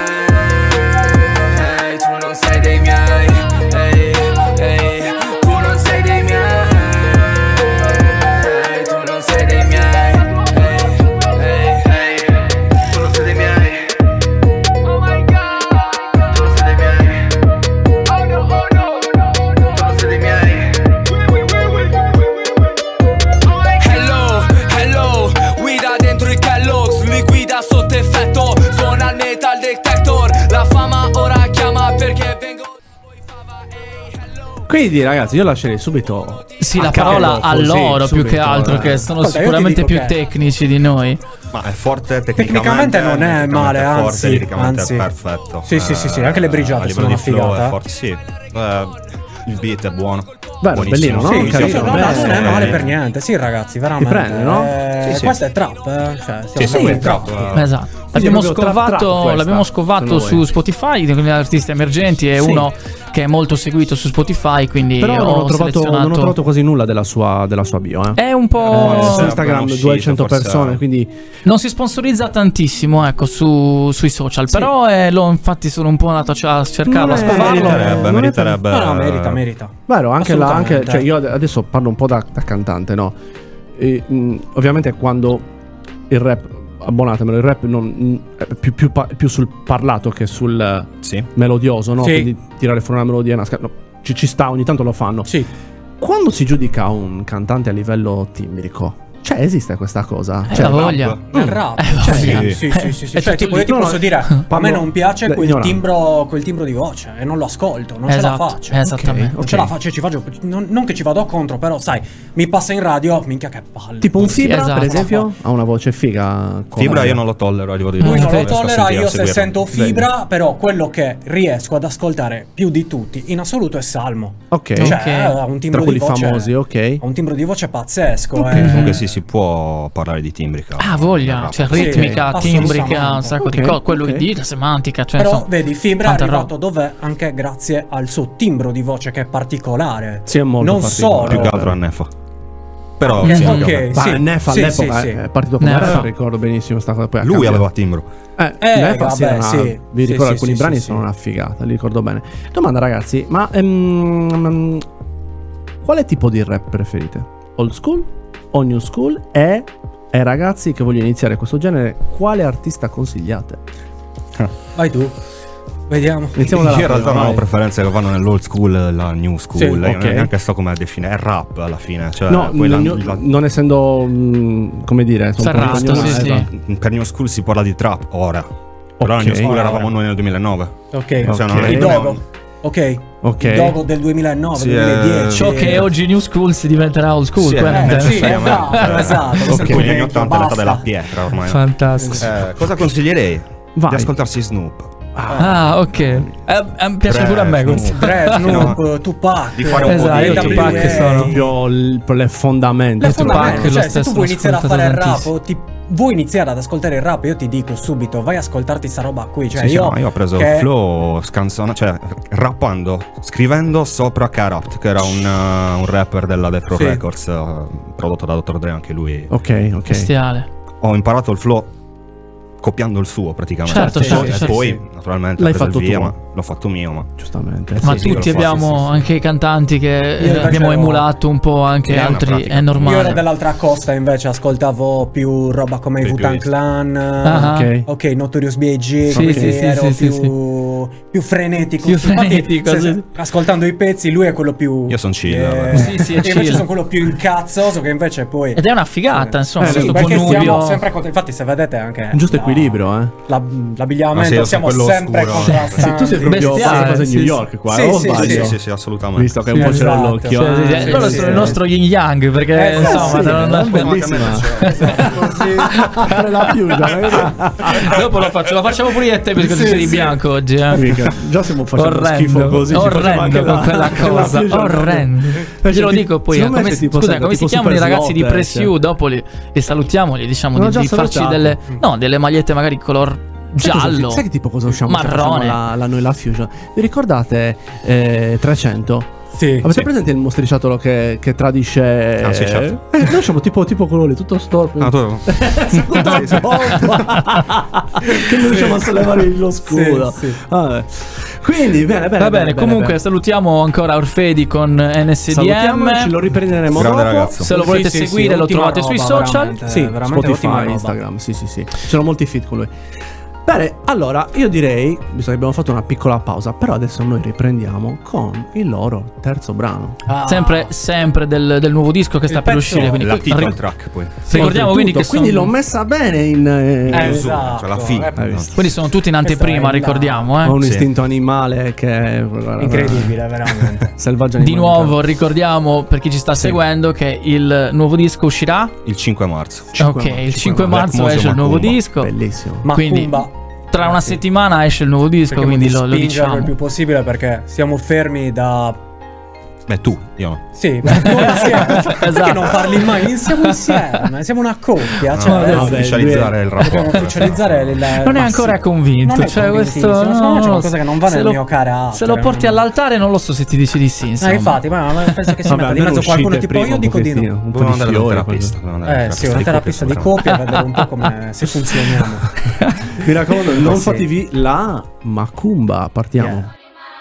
tu non sei dei miei, ehi, ehi. Tu non sei dei miei, tu non sei dei miei, ehi, ehi. Tu non sei dei miei. Oh my God. Tu non sei dei miei. Oh no, oh no, tu non sei dei miei. Hello, hello, guida dentro il Kellogg's, lui guida sotto effetto, suona il metal detector, la fama ora chiama perché vengo da voi fava, ehi, hello. Quindi ragazzi, io lascerei subito Sì, a la capo, parola a così, loro più subito, che altro, eh. che sono Ascolta, io ti sicuramente dico più che- tecnici di noi. Ma è forte tecnicamente. Tecnicamente non è liricamente male, è forte, anzi, liricamente anzi. è perfetto. Sì, sì, sì, sì, anche le brigiate a livello sono di flow una figata, è eh. forte, sì. Eh, il beat è buono. Bello, Buonissimo. bellino, no? Sì, Carino, sì, no, no, bello. non è male Eh, per niente. Sì, ragazzi, veramente. prende, no? Eh, Sì, sì. Questo è trap, eh. Cioè, Sì, sì, stiamo è in trap. trap. eh. Esatto. L'abbiamo proprio trap scovato, trap questa, l'abbiamo scovato secondo su voi? Spotify con gli artisti emergenti. È Sì. uno che è molto seguito su Spotify. Quindi Però non ho, ho trovato, selezionato. non ho trovato quasi nulla della sua, della sua bio, eh. È un po'. Eh, su Forse Instagram appena uscito, duecento forse- persone, quindi Non si sponsorizza tantissimo, ecco, su, sui social. Però eh, lo, infatti sono un po' andato a cercarlo, a Non è- scovarlo. Meriterebbe, non è- meriterebbe. No, no, merita, merita. vero, anche la, anche, Assolutamente. cioè io ad- adesso parlo un po' da, da cantante, no? E, mh, ovviamente quando il rap, abbonatemelo, il rap non, è più, più, pa- più sul parlato che sul eh, Sì. melodioso, no? Sì. Quindi tirare fuori una melodia, una sca- no, ci, ci sta, ogni tanto lo fanno. Sì. Quando si giudica un cantante a livello timbrico, Cioè, esiste questa cosa? Eh, Cioè, la voglia. Il rap, Eh, cioè, sì. sì, sì, sì, sì, È cioè, tutto tipo, lì. io ti No, posso no, dire, a parlo- me non piace le- quel ignorante. timbro, quel timbro di voce e non lo ascolto, non ce la Esatto, faccio. esattamente. Non ce la faccio, ci faccio, non, non che ci vado contro, però sai, mi passa in radio, minchia che palle. Tipo un Sì, Fibra, esatto. per esempio, ha una voce figa. come- Fibra io non lo tollero a livello di Lui non lo Riesco a tollera, io se seguirlo. sento Fibra, però quello che riesco ad ascoltare più di tutti in assoluto è Salmo. Ok. Cioè, Ok. ha un Tra timbro di quelli voce famosi, ok. ha un timbro di voce pazzesco. Ok. eh. Comunque sì, si può parlare di timbrica. Ah, voglia, cioè Sì, ritmica, timbrica, assolutamente. un sacco Ok, di cose, quello ok. che dice, semantica, cioè Però insomma, vedi, Fibra è tanta arrivato roba. dov'è anche grazie al suo timbro di voce che è particolare. Sì, è molto non particolare. Più solo. che altro a Nefa. Però Ok, sì, ok, vabbè. Ma sì, Nefa sì, all'epoca sì, sì. è partito come Nefa. rapper, ricordo benissimo sta cosa. Poi ha Lui cambiato. aveva timbro. Eh, Eh, Nefa sì, vabbè, era- sì. vi Sì, ricordo sì, alcuni sì, brani sì, sono sì. una figata, li ricordo bene. Domanda ragazzi, ma ehm, quale tipo di rap preferite? Old school o new school? E ai ragazzi che vogliono iniziare questo genere, quale artista consigliate? Vai tu. Vediamo. Iniziamo Io dalla in realtà prima, non ho vai. preferenze che vanno nell'old school e la new school. Sì, Io ok. neanche so come definire. È rap alla fine. Cioè, No, poi la- non, la- non essendo mh, come dire, sono un po' Ferrato, ignorante, sì, sì. esatto. per new school si parla di trap ora. Però la Ok. new school Ora, eravamo ora. noi nel duemilanove. Ok. Cioè, non Ok. è- Il non è- Dogo. Ok. Ok. Il Dogo del duemilanove, Sì, duemiladieci. Ciò che è oggi new school si diventerà old school, Sì, quello eh, è sì, interessante. esatto, esatto. Ok. Questo è Poi negli anni vecchio, ottanta è l'età basta. della pietra ormai. Fantastico. Eh, cosa consiglierei? Vai. Di ascoltarsi Snoop. Ah, ok. Eh, eh, piace Dre, pure a me Snoop. questo. Dre, Snoop, No. Tupac. Di fare un po' Esatto, di io Tupac N W A. sono Proprio il- le fondamenta. Le Tupac fondamenta, lo cioè, se stesso tu vuoi l'ho iniziare a ascoltato fare il rap tantissimo. o ti vuoi iniziare ad ascoltare il rap, io ti dico subito, vai a ascoltarti sta roba qui. Cioè, Sì, sì, io, no, io ho preso che- il flow scanzona, cioè rappando, scrivendo sopra K-Rapt, che era un, uh, un rapper della Death Row Sì. Records, uh, prodotto da doctor Dre anche lui. Ok, ok. Bestiale. Ho imparato il flow copiando il suo praticamente. Certo, E certo, poi, certo. poi Sì. naturalmente L'hai l'ho preso fatto il via, tuo. ma l'ho fatto mio, ma Giustamente. Ma sì, sì, tutti lo so, abbiamo sì, sì. anche i cantanti che eh, invece abbiamo ho- emulato un po' anche Sì, è una altri, pratica. è Io ero normale. dell'altra costa, invece ascoltavo più roba come i Più Wu-Tang twist. Clan, Ah. Ok. ok, Notorious B I G, Sì, quindi sì, sì, ero sì, più, sì, più frenetico. Più Infatti, frenetico, se- sì. ascoltando i pezzi, lui è quello più. Io son chill, eh, vabbè. Sì, sì, è e invece chill. sono quello più incazzoso, che invece poi. Ed è una figata, insomma, Eh, sì, questo perché stiamo connubio. sempre contro- infatti se vedete anche Un giusto la- equilibrio, eh. la- l'abbigliamento Ah, sì, io sono siamo quello sempre oscuro. contrastanti. Sì, tu sei proprio Bestiale, fai cose in sì, New sì. York qua, Sì, o sì, sbaglio? sì, sì. sì, sì, assolutamente. Visto che Sì, un po' c'è esatto. l'occhio. Cioè, eh. sì, loro sì, sono sì. il nostro yin yang perché Esatto, insomma sì, non- è non- bellissima. Fare la piuga, dopo lo faccio, lo facciamo pure io e te perché Sì, tu sei di sì. bianco oggi, eh. Mica, già stiamo facendo Orrendo, schifo così. ci facciamo anche orrendo con la- quella anche la cosa, fusion. orrendo. Eh, Glielo ti- dico poi, eh, secondo me come, sei si- tipo scusa, sempre come si tipo chiamano i super ragazzi di slot, Press eh, You? Dopo li, li salutiamo, gli diciamo L'ho di, già di farci salutato. delle, no, delle magliette magari color Sai cosa- giallo, Sai che tipo cosa usciamo? se marrone. facciamo La, la, noi la fusion. Vi ricordate eh, trecento? Sì. Avete Sì. presente il mostriciattolo che, che tradisce? Ah, sì, certo. Eh, noi siamo tipo, tipo quello lì, tutto storpio. Ah, tu... Tutta bomba. Che non riusciamo a sollevare lo scudo. Sì, sì. Vabbè. Quindi, bene, bene. Va bene, comunque bene. salutiamo ancora Orfedi con N S D Salutiamoci, M. lo riprenderemo Grande dopo. ragazzo. Se lo volete Sì, sì, seguire sì, lo ottima trovate sui roba, social. veramente, Sì, veramente ottima Spotify, roba. Instagram, sì, sì, sì. Ci sono molti feed con lui. Bene, allora io direi, visto che abbiamo fatto una piccola pausa, però adesso noi riprendiamo con il loro terzo brano. Ah. Sempre, sempre del, del nuovo disco che sta Il per pezzo- uscire. Quindi La qui- title ri- track poi. ricordiamo quindi che quindi sono, l'ho messa bene in eh, Eh, Zoom, esatto. cioè la figa. Eh, Hai visto? quindi sono tutti in Questa anteprima, è la- ricordiamo. Ho Eh. un Sì. istinto animale che è guarda, Incredibile, veramente. selvaggio Di animale. nuovo ricordiamo per chi ci sta seguendo che il nuovo disco uscirà. Il cinque marzo. Ok, il cinque marzo Black esce il nuovo Macumba. disco. Bellissimo. Ma Quindi, Kumba, Tra una sì. settimana esce il nuovo disco, cerchiamo quindi di lo, lo spingerlo diciamo. il più possibile perché siamo fermi da. Beh, tu, io no. Sì, beh, noi insieme. Perché Esatto. non parli mai? Siamo insieme, siamo una coppia. Cioè, No, adesso vabbè, ufficializzare il dobbiamo rapporto. ufficializzare il. Non è ma ancora sì. convinto. Non è Cioè, convintissimo, questo secondo me c'è no, qualcosa che non va se nel lo- mio carattere. Se lo porti all'altare, non lo so se ti dici di sì. Eh, Insomma. infatti, ma ma penso che si Vabbè, metta di almeno mezzo qualcuno uscite tipo io prima dico un di no. pochettino, un po' Dobbiamo di andare da un fiore, terapista. così. dobbiamo andare da Eh un sì, una terapista di sicuramente. coppia, vedere un po' come se funzioniamo. Mi raccomando, non Sì. fatevi la macumba. Partiamo. Yeah.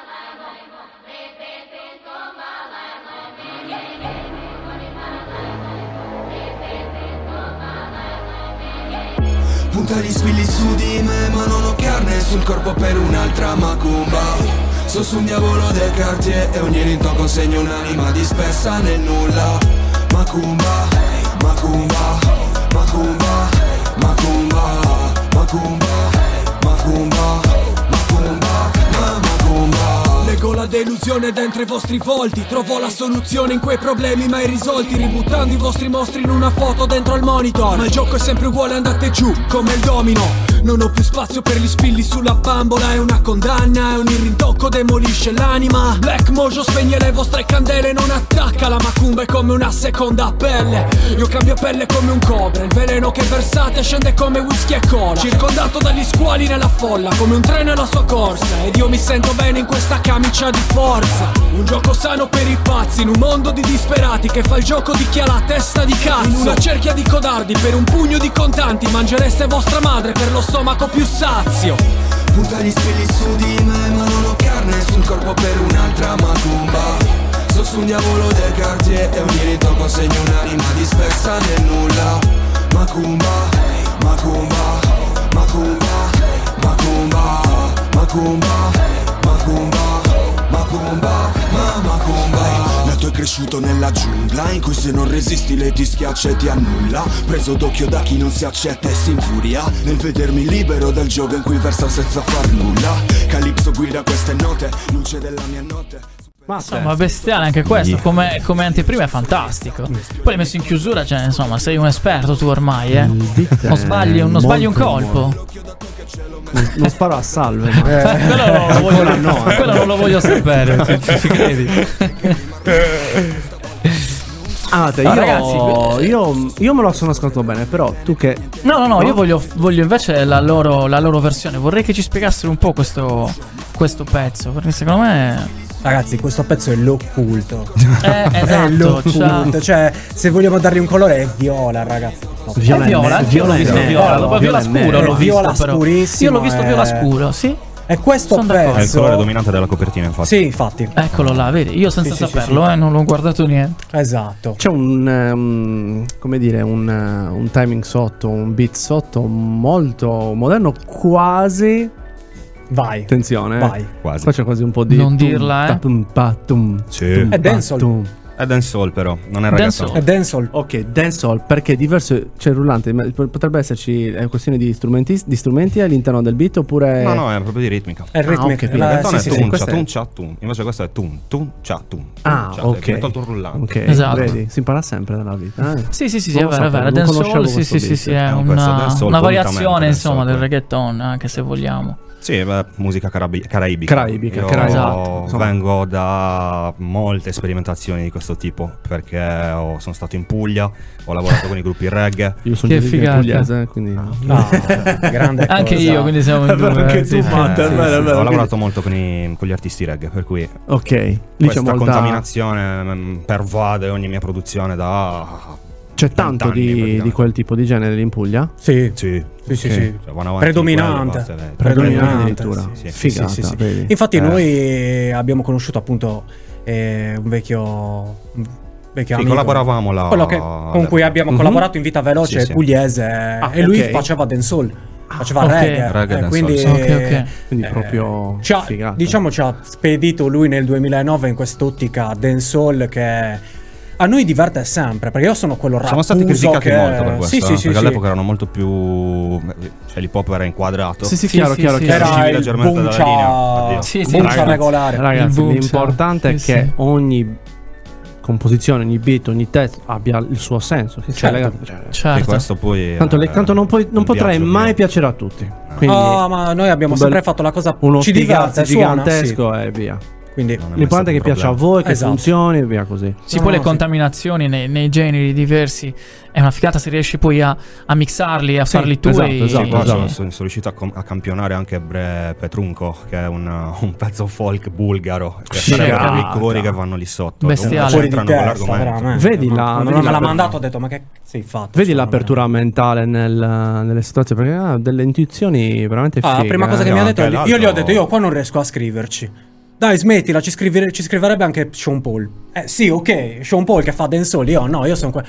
Punta gli spilli su di me, ma non ho carne sul corpo per un'altra macumba. So su un diavolo del Cartier e ogni rintocco segna un'anima dispersa nel nulla. Macumba, Macumba, Macumba, Macumba, Macumba, Macumba, Macumba, Macumba. Leggo la delusione dentro i vostri volti, trovo la soluzione in quei problemi mai risolti, ributtando i vostri mostri in una foto dentro al monitor. Ma il gioco è sempre uguale, andate giù come il domino. Non ho più spazio per gli spilli sulla bambola, è una condanna, è un irrintocco, demolisce l'anima. Black Mojo spegne le vostre candele, non attacca. La macumba è come una seconda pelle. Io cambio pelle come un cobra, il veleno che versate scende come whisky e cola. Circondato dagli squali nella folla, come un treno e la sua corsa. Ed io mi sento bene in questa camicia di forza. Un gioco sano per i pazzi, in un mondo di disperati che fa il gioco di chi ha la testa di cazzo. In una cerchia di codardi, per un pugno di contanti mangereste vostra madre per lo stomaco più sazio. Punta gli spilli su di me, ma non ho carne sul corpo per un'altra macumba. So su un diavolo del quartier e ogni ritocco segna un'anima dispersa nel nulla. Macumba, Macumba, Macumba, Macumba, Macumba, Macumba, Macumba, ma Macumba. Nato e cresciuto nella giungla in cui se non resisti lei ti schiaccia e ti annulla. Preso d'occhio da chi non si accetta e si infuria nel vedermi libero dal gioco in cui versa senza far nulla. Calypso guida queste note, luce della mia notte. Ma insomma, bestiale anche questo, come, come anteprima è fantastico. Poi l'hai messo in chiusura, cioè insomma, sei un esperto tu ormai, eh. Non sbagli, non sbagli un colpo. Non, non sparo a salve, ma Eh, quello non lo voglio, no, quello non lo voglio sapere, ci, ci credi? Ah, te, No, io, ragazzi, io, io me lo sono ascoltato bene, però tu che... No, no, no, io voglio, voglio invece la loro, la loro versione. Vorrei che ci spiegassero un po' questo, questo pezzo, perché secondo me... Ragazzi, questo pezzo è l'occulto. Eh, È esatto, l'occulto. Cioè, se vogliamo dargli un colore è viola, ragazzi. No, È viola, anche io l'ho visto nero, viola, dopo viola viola scuro nero. l'ho visto Viola però. scurissimo, Io l'ho visto eh. viola scuro, sì. E questo Sono d'accordo. È il colore pezzo. dominante della copertina, infatti. Sì, infatti. Eccolo là, vedi, io senza Sì, sì, saperlo, sì, sì. eh, non l'ho guardato niente. Esatto. C'è un, um, come dire, un, uh, un timing sotto, un beat sotto molto moderno, quasi... Vai. Attenzione, eh. Vai. Quasi. Qua c'è quasi un po' di... Non tum, dirla, eh. ta, tum, pa, tum, Sì. tum, È pa, dancehall. tum. È dancehall però, non è Dancehall. reggaeton. È dancehall. Ok, dancehall, perché diverso, cioè rullante, ma potrebbe esserci è questione di strumenti, di strumenti all'interno del beat oppure... No, no, è proprio di ritmica. È il Ah, ritmico. ok, La- quindi Il reggaeton sì, è sì, tum, sì. cia, questo è- tum, cia, tum. Invece questo è tum, tum, cia, tum. Ah, cia, ok. È tolto il rullante. Ok, Esatto. vedi, si impara sempre nella vita. Eh? Sì, sì, sì, sì, Non è lo vero, è sapevo, vero. non Dancehall, conoscevo sì, questo sì, sì, beat. sì, è Eh, questo una, dancehall, una volutamente variazione, insomma, dancehall. del reggaeton, anche se vogliamo. Sì, beh, musica carabi- caraibica. Caraibica, Io caraibica. Esatto, insomma. vengo da molte sperimentazioni di questo tipo perché ho- sono stato in Puglia, ho lavorato con i gruppi reggae. Io sono Che di figata. pugliese, quindi... No, grande Anche cosa. io, quindi siamo in È vero, due. anche eh, tu, sì, Matt, sì, è sì, vero, è sì. vero. Ho lavorato molto con, i- con gli artisti reggae, per cui Ok, lì questa c'è molta... contaminazione mm, pervade ogni mia produzione da... C'è tanto vent'anni, di, praticamente. di quel tipo di genere lì in Puglia? Sì, Sì, sì, sì, Ok. sì. cioè, vanno avanti Predominante. di quello, basta, dai. Predominante addirittura. Sì, sì, Figata, sì, sì, sì. vedi? Infatti Eh. noi abbiamo conosciuto appunto eh, un vecchio un vecchio Sì, amico. collaboravamo là. Quello che, con cui abbiamo Mhm. collaborato in vita veloce Sì, sì. pugliese Ah, e lui ok. faceva dancehall, faceva ok. reggae, Reggae eh, dancehall, quindi sì. Ok, ok. Quindi eh, proprio ci ha- figata. diciamo ci ha spedito lui nel duemilanove in quest'ottica dancehall che a noi diverte sempre, perché io sono quello Siamo rappuso stati criticati che... molto per questo, sì, sì, eh, sì, perché sì. all'epoca erano molto più... cioè l'hip hop era inquadrato. Sì, sì, Sì, chiaro, sì, chiaro, sì. chiaro. Era Uscivi il leggermente dalla buncia, linea, addio. Sì, sì, buncia ragazzi. regolare. Ragazzi, Il boom, l'importante sì, è che sì. ogni composizione, ogni beat, ogni testo abbia il suo senso. Che sia Certo. legato- cioè, E Certo. questo poi... tanto, le- eh, tanto non, puoi- non un potrai viaggio mai mio. piacere a tutti. Quindi Oh, ma noi abbiamo un sempre bel- fatto la cosa uno ci diverte, sfigazzo suona, gigantesco e via. sì. Quindi Non è mai L'importante è che stato un piaccia a problema. voi, che Esatto. funzioni e via così. Sì, No, poi le no, sì. contaminazioni nei, nei generi diversi è una figata se riesci poi a, a mixarli, a Sì, farli tuoi. esatto, Sì, esatto, qua esatto. sono, sono riuscito a, com- a campionare anche Bre Petrunco, che è un, un pezzo folk bulgaro, che Sì, sarebbero figata. i cori che vanno lì sotto. Bestiale. fuori di Entrano con testa, l'argomento. veramente. Vedi No, la- quando vedi me l'ha la- mandato ho detto ma che sei fatto? Vedi Cioè, l'apertura mentale nel- nelle situazioni, perché ha delle intuizioni veramente Ah, la fighe. prima cosa che eh. mi ha no, detto, anche io gli ho l'altro- detto io qua non riesco a scriverci. Dai, smettila, ci, scrivere- ci scriverebbe anche Sean Paul. Eh sì, ok, Sean Paul che fa dancehall, io no, io sono qua.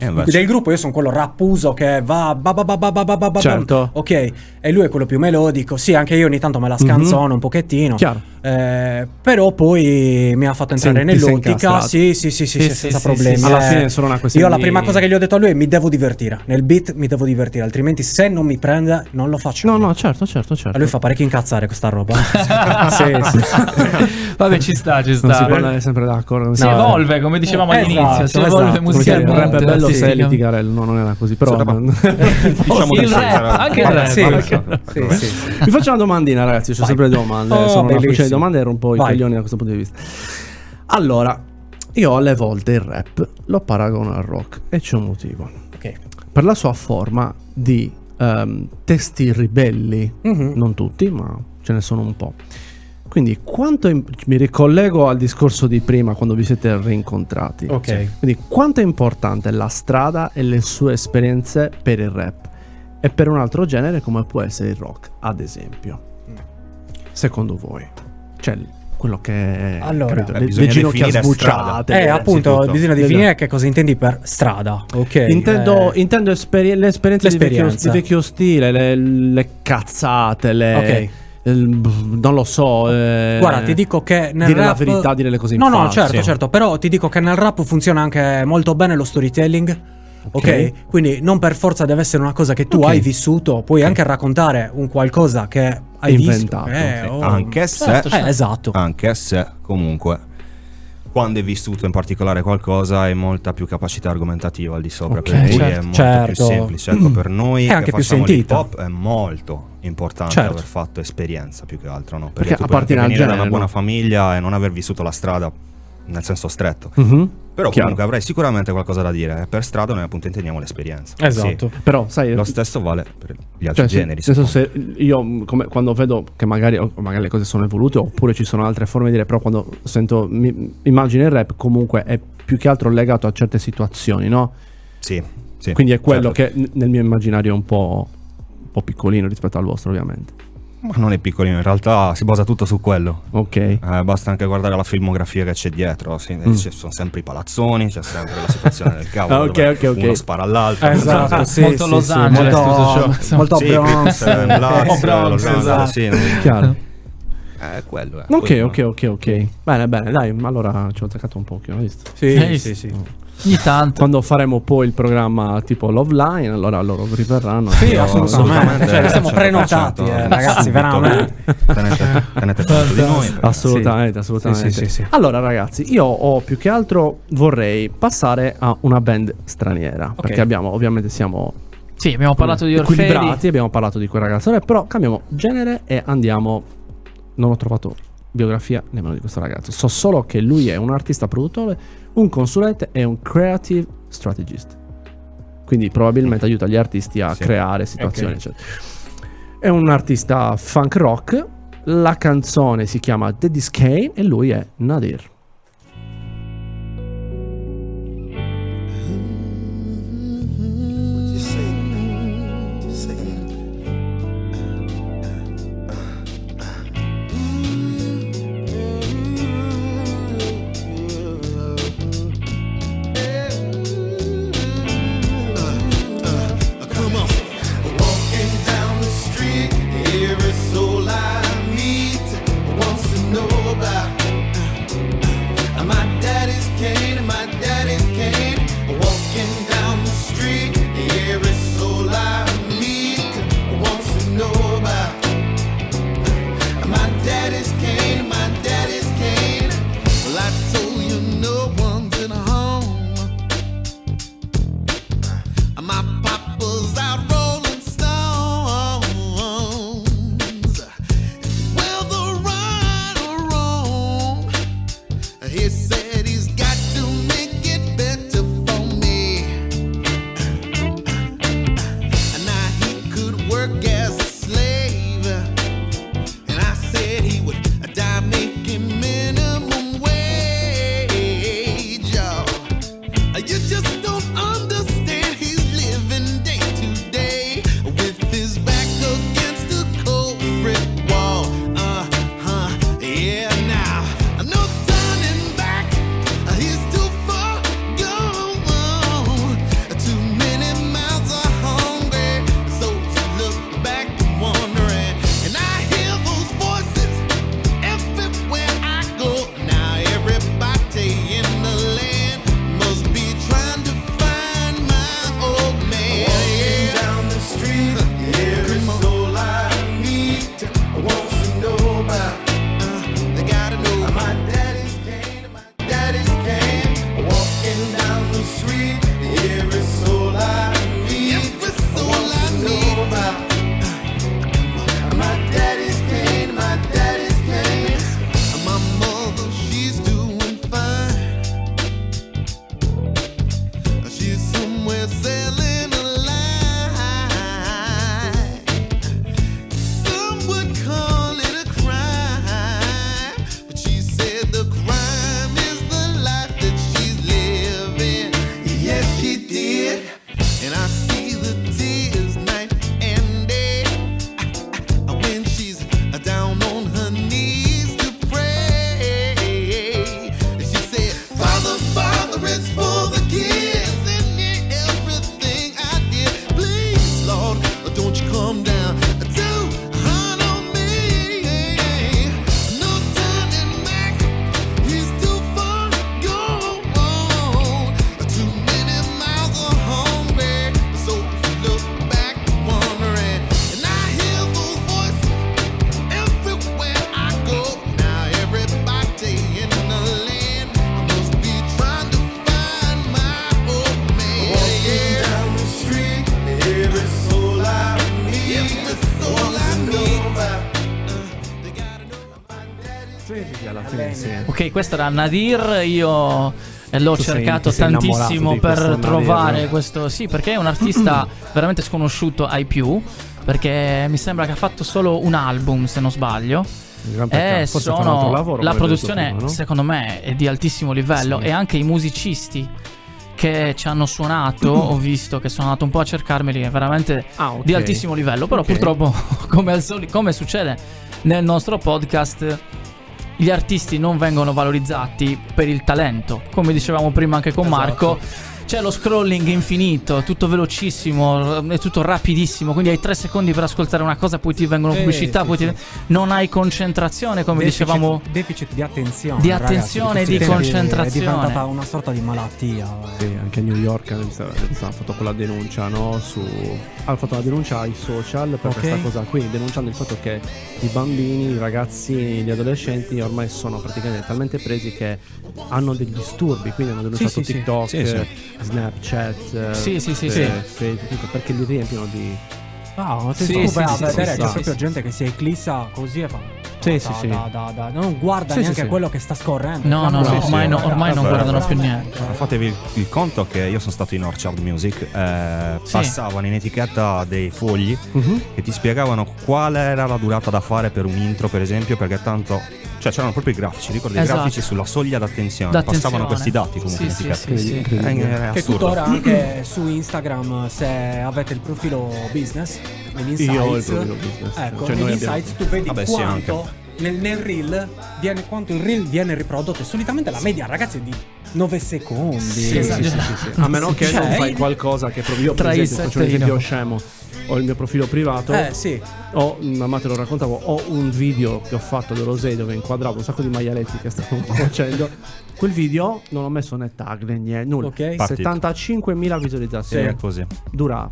E invece- del gruppo io sono quello rappuso che va ba ba ba ba ba ba ba ba- Certo. ok, e lui è quello più melodico. Sì, anche io ogni tanto me la scanzono Mhm. un pochettino. Chiaro. Eh, però poi mi ha fatto entrare Sì, ti sei nell'ottica. incastrato. Sì, sì, sì, sì, Sì, sì, sì, senza sì, problemi. sì, sì. Alla Eh, fine è solo una questione Io la di- prima cosa che gli ho detto a lui è: mi devo divertire. Nel beat mi devo divertire, altrimenti se non mi prende non lo faccio. No, no, certo, certo, certo. A lui fa parecchio incazzare questa roba. sì, sì. Vabbè, ci sta, ci Non si sta. può andare sempre d'accordo. Si No, evolve, come dicevamo Esatto, all'inizio, si esatto. evolve come si chiama? Il musicalmente. rap è bello se artisticamente. litigare, no, non era così, però Diciamo Il di sì, rap, sarà- anche il Vabbè, rap, sì, anche- vabbè. Sì, sì. vi faccio una domandina, ragazzi, c'ho Vai. sempre le domande, Oh, sono una bellissimo. faccia di domande e rompo i Vai. coglioni da questo punto di vista. Allora, io alle volte il rap lo paragono al rock e c'è un motivo. Ok. Per la sua forma di ehm, testi ribelli, Mhm. non tutti, ma ce ne sono un po'. Quindi quanto im- mi ricollego al discorso di prima quando vi siete rincontrati. Ok. Quindi quanto è importante la strada e le sue esperienze per il rap e per un altro genere come può essere il rock, ad esempio. Secondo voi? Cioè quello che è Allora, capito, eh, le, bisogna le ginocchia definire sbucciate. Eh, appunto, innanzitutto. bisogna Esatto. definire che cosa intendi per strada. Ok. Intendo, eh, intendo esperi- le esperienze di vecchio, L'esperienza. di vecchio stile, le, le cazzate, le, Ok. il- non lo so. eh, Guarda, ti dico che nel dire rap... la verità, dire le cose in No, no, faccia. certo, certo. Però ti dico che nel rap funziona anche molto bene lo storytelling. Ok, Ok. quindi non per forza deve essere una cosa che tu Ok. hai vissuto, puoi anche raccontare un qualcosa che hai Inventato, visto. Eh, sì. oh. Anche se, Certo, Eh, esatto. anche se comunque quando hai vissuto in particolare qualcosa hai molta più capacità argomentativa al di sopra, Ok. per cui Certo. è molto Certo. più semplice. Ecco, per noi È che anche più facciamo sentita. l'hip hop è molto importante Certo. aver fatto esperienza più che altro, no? Perché Perché, tu puoi anche appartiene al venire da genere, una buona no? famiglia e non aver vissuto la strada nel senso stretto. Mhm. Però Chiaro. comunque avrai sicuramente qualcosa da dire. Per strada noi appunto intendiamo l'esperienza. Esatto. Sì. Però sai, Lo stesso vale per gli altri cioè, se- generi. nel senso, secondo se io mh, come, quando vedo che magari, o magari le cose sono evolute oppure ci sono altre forme di dire, però quando sento mi, immagino il rap comunque è più che altro legato a certe situazioni, no? me. Sì, sì, Quindi è quello certo. che n- nel mio immaginario è un po', un po' piccolino rispetto al vostro, ovviamente. Ma non è piccolino, in realtà si basa tutto su quello. Ok. Eh, basta anche guardare la filmografia che c'è dietro. Sì, Mm. ci sono sempre i palazzoni, c'è sempre la situazione del cavolo. Ah, ok, dove ok, ok. Uno spara all'altro. Esatto, sì, Molto sì, Los sì, Angeles, molto, tutto ciò. molto Sì, Bronx. Queens, eh, Bloods, Bronx, Los Angeles, esatto. sì, non- Chiaro. Eh, quello è. Ok, quello. ok, ok, ok. Bene, bene, dai, ma allora ci ho attaccato un po', hai visto? Sì, Eh, sì, sì. Ogni tanto. Quando faremo poi il programma tipo Love Line, allora loro riverranno. Sì, Io assolutamente. Cioè, siamo cento per prenotati, cento eh, ragazzi, subito. veramente. Tenete, tenete conto di noi. perché- Assolutamente, Sì. assolutamente. Sì, sì, sì, sì. Allora, ragazzi, io ho più che altro vorrei passare a una band straniera. Ok. Perché abbiamo, ovviamente, siamo Sì, abbiamo parlato di Orfei. equilibrati, abbiamo parlato di quel ragazzo, però cambiamo genere e andiamo. Non ho trovato biografia nemmeno di questo ragazzo. So solo che lui è un artista produttore, un consulente e un creative strategist. Quindi probabilmente aiuta gli artisti a Sì. creare situazioni, Ok. eccetera. È un artista funk rock. La canzone si chiama Daddy's Kane e lui è Nadir. Come on. Walking down the street, every soul I meet wants to know about uh, my daddy's cane, my daddy's cane. Walking down the street, every soul I meet wants to know about my daddy's cane, my daddy's cane. Well, I told you no one's in a home. My papa's out rolling stones. Whether right or wrong, he said he's got to make it better for me. And now he could work as a slave, and I said he would die making minimum wage. Y'all. You just don't understand. He's living day to day with his back against a cold brick wall. Uh huh. Yeah. Now no turning back. Quindi. sì. Ok, questo era Nadir, io eh, l'ho Tu sei- cercato ti sei tantissimo innamorato di per questo Nadir, trovare no? questo, sì, perché è un artista veramente sconosciuto ai più, perché mi sembra che ha fatto solo un album, se non sbaglio. Un gran peccato. E Forse fa un altro sono lavoro, la come hai detto produzione, prima, no? secondo me, è di altissimo livello, Sì. e anche i musicisti che ci hanno suonato, ho visto che sono andato un po' a cercarmeli, è veramente Ah, ok. di altissimo livello. Però Ok. purtroppo, come al solito, come succede nel nostro podcast, gli artisti non vengono valorizzati per il talento. Come dicevamo prima anche con Esatto. Marco, c'è lo scrolling infinito, è tutto velocissimo, è tutto rapidissimo, quindi hai tre secondi per ascoltare una cosa, poi ti vengono Sì, pubblicità, sì, poi ti- sì. non hai concentrazione, come Deficit- dicevamo. deficit di attenzione, Di ragazzi, attenzione e questi di tempi concentrazione. È diventata una sorta di malattia. Sì, anche a New York ha fatto quella denuncia, no? Su... Ha fatto una denuncia ai social per Ok. questa cosa qui, denunciando il fatto che i bambini, i ragazzi, gli adolescenti ormai sono praticamente talmente presi che hanno degli disturbi, quindi hanno denunciato sì, sì. TikTok, Sì, sì. Snapchat, eh, Sì, sì, sì, eh, sì. Facebook, tutto, perché li riempiono di... Ah, ma Sì, sì, sì, sì, a sì, vedere sì, c'è sì, proprio sì. gente che si eclissa così e fa. Sì, da, sì, sì. da- da- da- non guarda Sì, sì, neanche sì. quello che sta scorrendo. No, no, no, Sì, sì, ormai, no, sì. ormai non Vabbè, guardano più veramente. niente. Fatevi il, il conto che io sono stato in Orchard Music, eh, Sì. passavano in etichetta dei fogli Mhm. che ti spiegavano qual era la durata da fare per un intro, per esempio, perché tanto, cioè c'erano proprio i grafici, ricordi Esatto. i grafici sulla soglia d'attenzione, D'attenzione. passavano questi dati comunque Sì, in sì, etichetta. sì, sì. Incredibile. Eh, è Che assurdo. tuttora anche su Instagram, se avete il profilo business, negli insights, Io ho il profilo business. ecco, Cioè, noi negli abbiamo- insights tu vedi Vabbè, sì, quanto nel, nel reel viene, quanto il reel viene riprodotto. E solitamente la media, ragazzi, è di nove secondi. Sì, Esatto. sì, sì, sì, sì. A meno che Cioè, non fai qualcosa che proprio io per Tra i esempio faccio un sette e i esempio nove. scemo. Ho il mio profilo privato. Eh sì. Ho, ma te lo raccontavo, ho un video che ho fatto dello Rosé dove inquadravo un sacco di maialetti che stavano facendo. Quel video non ho messo né tag né niente, nulla. Ok. Partito. settantacinquemila visualizzazioni. Sì, è così. Dura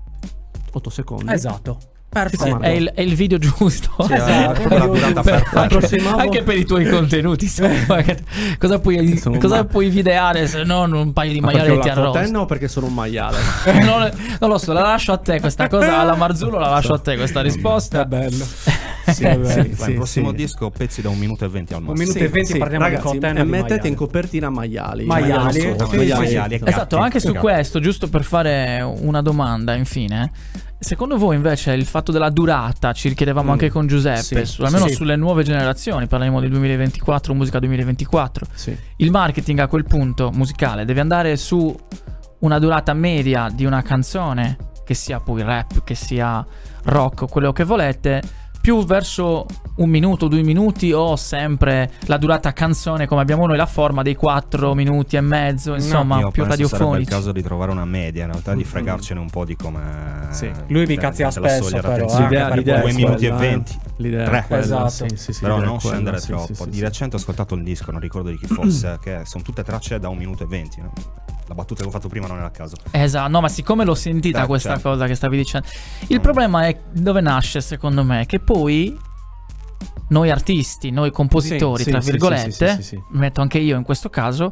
otto secondi. Esatto. Sì, Perfetto. È il, è il video giusto. Esatto. Proprio la durata Per- perfetta. anche, Approssimavo- anche per i tuoi contenuti, insomma, che- cosa puoi, Sono cosa ma- puoi videare se non un paio di Ma perché ho maialetti la arrosti? cotenna o perché sono un maiale? non, non lo so, la lascio a te questa cosa, alla Marzullo la lascio a te questa risposta. bello. Sì, è vero. sì, Vai, sì, il prossimo sì. disco pezzi da un minuto e venti al Un massimo. minuto e venti Sì, parliamo ragazzi, di cotenna e di mettete maiali. in copertina maiali. Maiali, Cioè, sì, maiali, sì, maiali. sì. Esatto, anche su Gatti. questo, giusto per fare una domanda, infine. Secondo voi invece il fatto della durata, ci richiedevamo Mm. anche con Giuseppe, Sì, su- almeno sì. sulle nuove generazioni, parliamo del duemilaventiquattro, musica duemilaventiquattro, Sì. il marketing a quel punto musicale deve andare su una durata media di una canzone, che sia poi rap, che sia rock o quello che volete, più verso un minuto, due minuti, o sempre la durata canzone come abbiamo noi, la forma dei quattro minuti e mezzo, insomma, Io più penso sarebbe il radiofonici. caso di trovare una media, in realtà di fregarcene un po' di come. Sì. Lui vi de- cazzia della spesso, soglia però, d'attenzione. anche L'idea, per l'idea è due quella, minuti e eh. venti. L'idea Tre. è quella, Esatto. sì, sì, sì, Però l'idea è non quella, scendere sì, troppo. sì, sì, Di sì. recente ho ascoltato il disco, non ricordo di chi fosse, che sono tutte tracce da un minuto e venti. no? La battuta che ho fatto prima non era a caso. Esatto, no, ma siccome l'ho sentita Eh, questa certo. cosa che stavi dicendo, il problema è dove nasce, secondo me, che poi noi artisti, noi compositori, Sì, tra sì, virgolette, sì, sì, sì, sì. metto anche io in questo caso,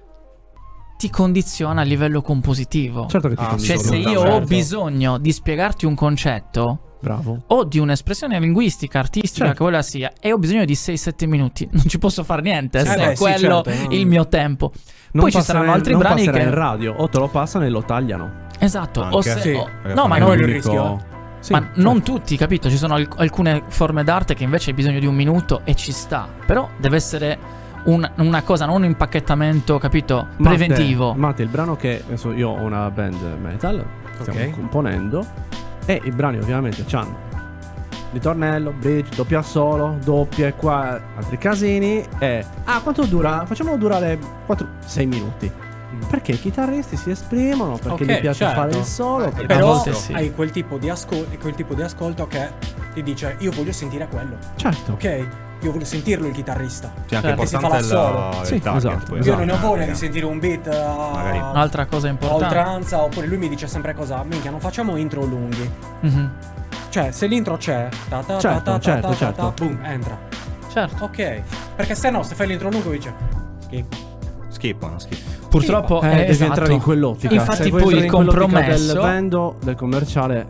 ti condiziona a livello compositivo. Certo che ti Ah, condiziona. Cioè, se io ho certo. bisogno di spiegarti un concetto Bravo. o di un'espressione linguistica, artistica, Certo. che quella sia, e ho bisogno di sei sette minuti, non ci posso fare niente, Eh se beh, è sì, quello certo, no. il mio tempo. Non Poi ci passerà saranno in- altri non brani passerà che... in radio o te lo passano e lo tagliano. Esatto, o Anche? se... Sì. o- Perché no, ma fanno non... quello il L'unico- rischio. Sì, ma certo. non tutti, capito? Ci sono alc- alcune forme d'arte che invece hai bisogno di un minuto e ci sta. Però deve essere un- una cosa, non un impacchettamento, capito? Matte, Preventivo. Matte, il brano che adesso io ho una band metal, stiamo Ok. componendo, e i brani ovviamente c'hanno ritornello, bridge, doppia solo, doppie qua, altri casini e ah, quanto dura? Facciamolo durare sei minuti. Perché i chitarristi si esprimono, perché Ok, gli piace certo. fare il solo, Eh, perché- Però volte sì. hai quel tipo di, ascol- quel tipo di ascolto che ti dice io voglio sentire quello, certo. ok? Io voglio sentirlo il chitarrista. Sì, anche Certo. Che si fa importante da è solo. la, Sì, il target. esatto, poi. Io esatto. non ne ho voglia Eh, di sentire un beat a, Magari. Un'altra cosa a importante. oltranza, oppure lui mi dice sempre cosa, minchia non facciamo intro lunghi. Mhm. Cioè se l'intro c'è, ta ta Certo, ta ta certo, ta ta certo. ta, boom, entra. Certo. Ok, perché se no se fai l'intro lungo dice skip. Skippano, skippano. Purtroppo Eh, è devi esatto. entrare in quell'ottica. Infatti Se vuoi poi entrare il in quell'ottica compromesso del vendo, del commerciale,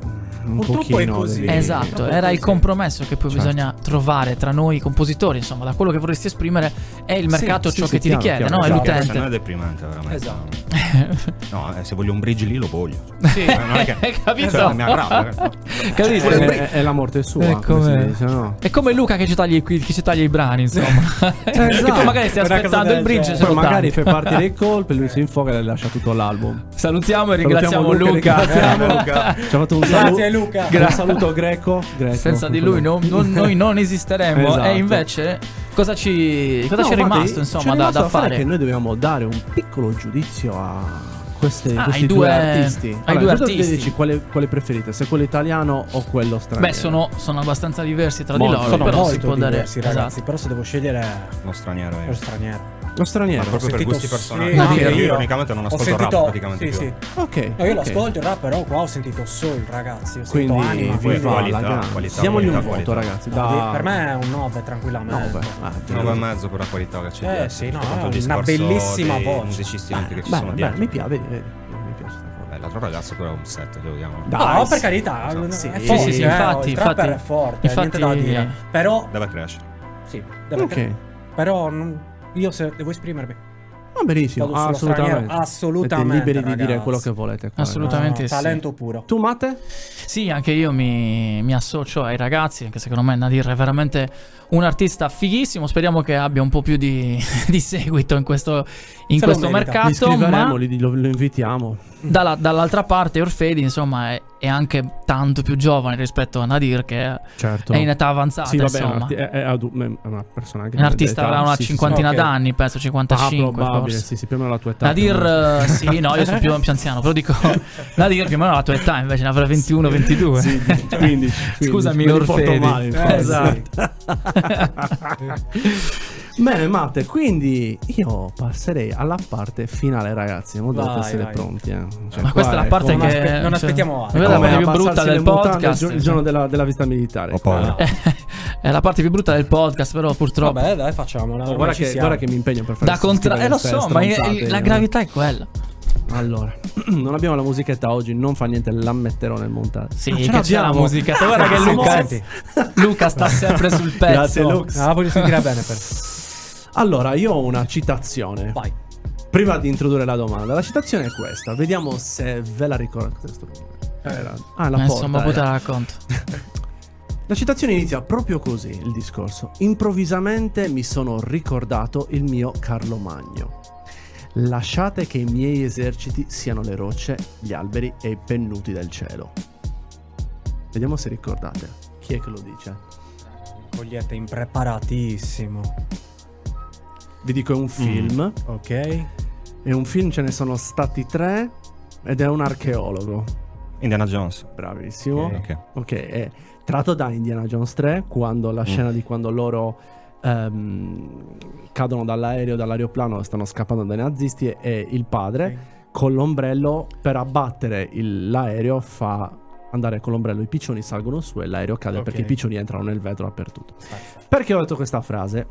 un Purtroppo è pochino così. devi- Esatto, era il compromesso che poi Certo. bisogna trovare tra noi compositori, insomma, da quello che vorresti esprimere è il mercato sì, ciò sì, che ti chiaro, richiede, chiaro, no? È esatto. Se no è l'utente. deprimente, veramente. Esatto. No, eh, se voglio un bridge lì lo voglio. Sì, Eh, non è che- hai capito? Cioè, mi aggrava. Capito? È, è- è la morte sua, È come si come- dice, no? È come Luca che ci taglia i, qui- che ci taglia i brani, insomma. Che poi magari stai Una cosa aspettando del il bridge genere. e se Poi lo magari tagli. fai partire il colpo e lui si infoca e le lascia tutto l'album. Salutiamo e ringraziamo Salutiamo Luca. ringraziamo. Luca. Ci ha fatto un Grazie saluto. Luca. Un saluto greco, greco. Senza di lui non- non- noi non esisteremmo. Esatto. E invece cosa ci, cosa No, ci è infatti, rimasto ci insomma è da, rimasto da fare? Che noi dobbiamo dare un piccolo giudizio a queste, Ah, questi ai due, due- artisti. ai due tu artisti. dici quale, quale preferite, se quello italiano o quello straniero? Beh, sono, sono abbastanza diversi tra Molto. di loro, Sono però si molto può dare diversi, ragazzi. esatto. Però se devo scegliere Lo straniero è. lo straniero. Lo straniero. Ma proprio per Sentito- gusti personali. sì, No, anche io, io. ironicamente non Ho ascolto sentito, rap praticamente sì, più. sì. Ok. No, io lo ok. ascolto il rap, però qua ho sentito soul, ragazzi. Ho Quindi sentito anima. vi Poi va qualità, la grande. qualità, Diamogli un qualità, voto, qualità. ragazzi. No, Da... Per me è un nove tranquillamente. No, beh, ah, nove e mezzo per la qualità che c'è Eh, dietro. sì, no, Tutto è il una discorso bellissima dei voce. musicisti anche che ci Beh, sono beh, dietro. mi piace, vedi, vedi. Mi piace sta cosa. Beh, l'altro ragazzo però è un set, che lo chiamo. Dai, No, sì. per carità, Esatto. è Sì, forte, sì, sì, eh, infatti, il trapper infatti- è forte, infatti- niente da dire. Però, Deve crescere. sì, deve Ok. cre- però non- io se devo esprimermi. Va benissimo, Vado sullo assolutamente. straniero, assolutamente, Siete liberi di dire ragazzi. quello che volete qua, Assolutamente. No, sì. talento puro. Tu, Matte? Sì, anche io mi, mi associo ai ragazzi, anche secondo me Nadir è veramente un artista fighissimo. Speriamo che abbia un po' più di, di seguito in questo, in Se lo questo merita. Li mercato. scriveremo, Ma li- lo, lo invitiamo. dalla- dall'altra parte Orfedi, insomma, è, è anche tanto più giovane rispetto a Nadir, che Certo. è in età avanzata. Sì, vabbè, è, un insomma, arti- è, è adu- è una persona anche un artista d'età, avrà una sì, sì, cinquantina sì. Ok. d'anni, penso Ah, cinquantacinque probabile, forse. sì, sì, più o meno la tua età. Nadir, più o meno. eh, sì, no, io sono più, più anziano, però dico Nadir più o meno la tua età, invece ne avrà ventuno ventidue. Sì, quindici, Scusami, me li porto Orfedi. male, infatti. Eh, esatto. Bene, Matte, quindi io passerei alla parte finale, ragazzi. In modo da Vai, essere vai. pronti. Eh. Cioè, Ma questa è qua la parte non che aspe- non cioè, aspettiamo altro. è la come parte più brutta abbassarsi del le mutande podcast. Il, gio- il giorno della, della visita militare. Ho paura. Qua. È la parte più brutta del podcast, però purtroppo. Vabbè, dai, facciamola. Oh, ormai guarda, ci che, siamo. guarda che mi impegno per fare Da contra- eh, lo queste so, ma i- stronzate, la eh. gravità è quella. Allora, non abbiamo la musichetta oggi, non fa niente, la metterò nel montaggio. Sì, Ah, ce che c'è la l'abbiamo. musica. Guarda che Sì, Luca, senti. Luca sta sempre sul pezzo. Grazie, Lux. Ah, voglio sentire bene per. Allora, io ho una citazione. Vai. Prima di introdurre la domanda, la citazione è questa. Vediamo se ve la ricordate. Cos'è sto rumore? Era- Ah, la Eh, Insomma, porta. poi te era. la racconto. La citazione inizia proprio così, il discorso. Improvvisamente mi sono ricordato il mio Carlo Magno. Lasciate che i miei eserciti siano le rocce, gli alberi e i pennuti del cielo. Vediamo se ricordate. Chi è che lo dice? Cogliete impreparatissimo. Vi dico è un film. Ok. È un film, ce ne sono stati tre ed è un archeologo. Indiana Jones. Bravissimo. Ok. Ok, è tratto da Indiana Jones tre, quando la scena di quando loro ehm, cadono dall'aereo, dall'aeroplano, stanno scappando dai nazisti e, e il padre Ok. con l'ombrello per abbattere il- l'aereo fa andare con l'ombrello, i piccioni salgono su e l'aereo cade Ok. perché i piccioni entrano nel vetro dappertutto. Perfetto. Perché ho detto questa frase?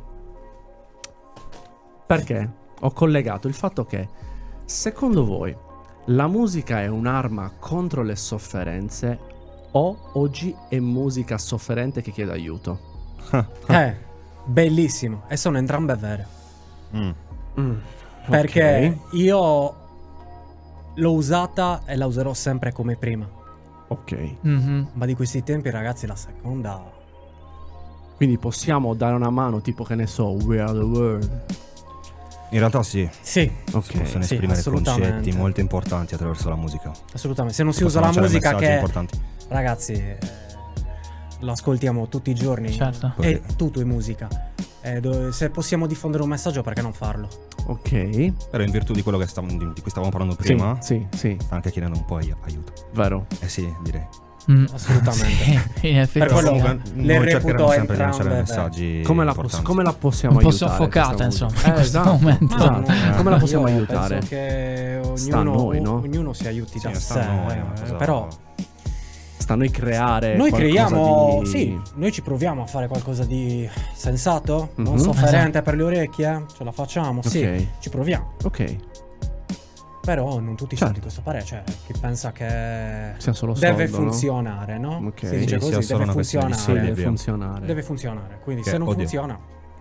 Perché ho collegato il fatto che, secondo voi, la musica è un'arma contro le sofferenze o oggi è musica sofferente che chiede aiuto? Eh, bellissimo. E sono entrambe vere. Mm. Perché io l'ho usata e la userò sempre come prima. Ok, Mhm. Ma di questi tempi, ragazzi, la seconda. quindi possiamo dare una mano, tipo che ne so, We Are the World. In realtà sì, Sì, Ok, si possono sì, esprimere assolutamente. concetti molto importanti attraverso la musica. assolutamente. Se non si Si usa la possono lanciare musica messaggi che. importanti. Ragazzi, eh, lo ascoltiamo tutti i giorni. Certo. E tutto è musica. Eh, do- se possiamo diffondere un messaggio, perché non farlo? ok. Però in virtù di quello che stav- di di cui stavamo parlando Sì, prima, sì, sì, sta anche chiedendo un po' ai- aiuto. vero. Eh sì, direi. Mm. Assolutamente. Sì, in effetti. Per quello sì. Comunque, le noi reputo cercheremo sempre di entrambe lanciare vere. messaggi Come la, poss- importanti. come la possiamo Un po' aiutare? soffocata, questa insomma, musica? in questo esatto, momento. esatto. No, Come la possiamo io aiutare? Penso che ognuno, Sta a noi, no? ognuno si aiuti Sì, da sta sé. a noi, ma eh, cosa- Però Sta a noi creare noi qualcosa creiamo, di... sì, noi ci proviamo a fare qualcosa di sensato, non Mhm. sofferente per le orecchie. Ce la facciamo, sì, Ok. ci proviamo. Ok. Però non tutti Certo. sono di questo parere, cioè chi pensa che Sia solo deve soldo, no? funzionare, no? Ok. Si dice Sì, così, sia solo deve una questione di funzionare. soldi. Deve via. funzionare. Deve funzionare, quindi Che, se non oddio. funziona...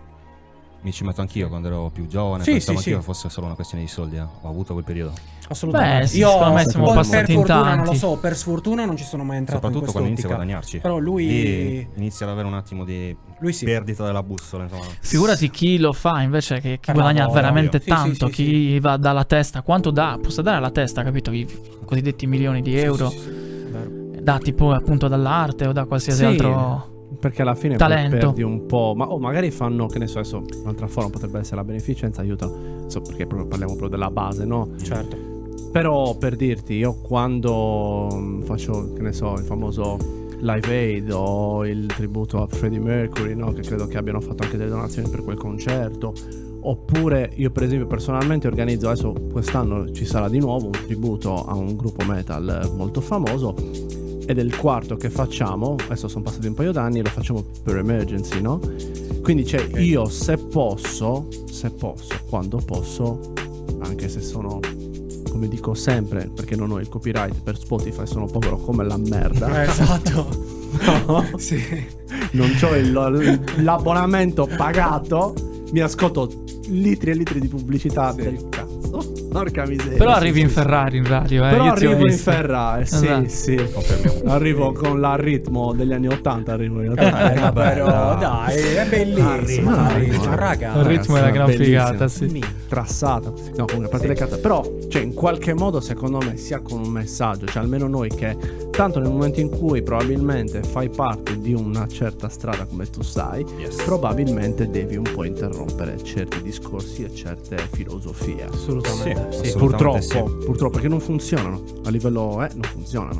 Mi ci metto anch'io quando ero più giovane, Sì, pensavo sì, anch'io sì. che fosse solo una questione di soldi, eh. Ho avuto quel periodo. Assolutamente. Beh, sì, Io secondo me siamo poi passati per in fortuna tanti. non lo so, per sfortuna non ci sono mai entrato in Soprattutto quando inizi a quest'ottica. guadagnarci. Però lui Lì inizia ad avere un attimo di lui sì. perdita della bussola, insomma. Figurati chi lo fa invece, che chi Per guadagna lavoro, veramente ovvio. Sì, tanto, sì, sì, chi va dalla testa, quanto dà, possa dare alla testa, capito? I cosiddetti milioni di euro, Sì, sì, sì, vero. da tipo appunto dall'arte o da qualsiasi Sì, altro perché alla fine talento. poi perdi un po'. Ma o magari fanno, che ne so, adesso un'altra forma potrebbe essere la beneficenza, aiuta. So, perché proprio parliamo proprio della base, no? Certo. Però per dirti, io quando mm, faccio, che ne so, il famoso Live Aid o il tributo a Freddie Mercury, no? Che credo che abbiano fatto anche delle donazioni per quel concerto. Oppure io per esempio personalmente organizzo, adesso quest'anno ci sarà di nuovo un tributo a un gruppo metal molto famoso. Ed è il quarto che facciamo, adesso sono passati un paio d'anni, lo facciamo per emergency, no? Quindi cioè Okay. io se posso, se posso, quando posso, anche se sono, come dico sempre, perché non ho il copyright per Spotify, sono povero come la merda. Eh, esatto. No? Sì. Non ho il- l'abbonamento pagato, mi ascolto litri e litri di pubblicità del cazzo. Porca miseria. Però Sì, arrivi sì, in sì. Ferrari in radio, eh. Però io ti ho arrivo in visto. Ferrari, sì, Esatto. sì. Confermiamo. Arrivo con l'arritmo degli anni ottanta, arrivo in Eh, realtà. però dai, è bellissimo. Arriva, Arriva, arriva. raga. Il ritmo è la gran Bellissimo. figata, sì. Mi- Trassata. No, comunque a parte le carte. Però, cioè, in qualche modo, secondo me, sia con un messaggio, cioè almeno noi che tanto nel momento in cui probabilmente fai parte di una certa strada, come tu sai, Yes. probabilmente devi un po' interrompere certi discorsi e certe filosofie. Assolutamente. Sì, Assolutamente purtroppo, sì. purtroppo, perché non funzionano. A livello, eh, non funzionano.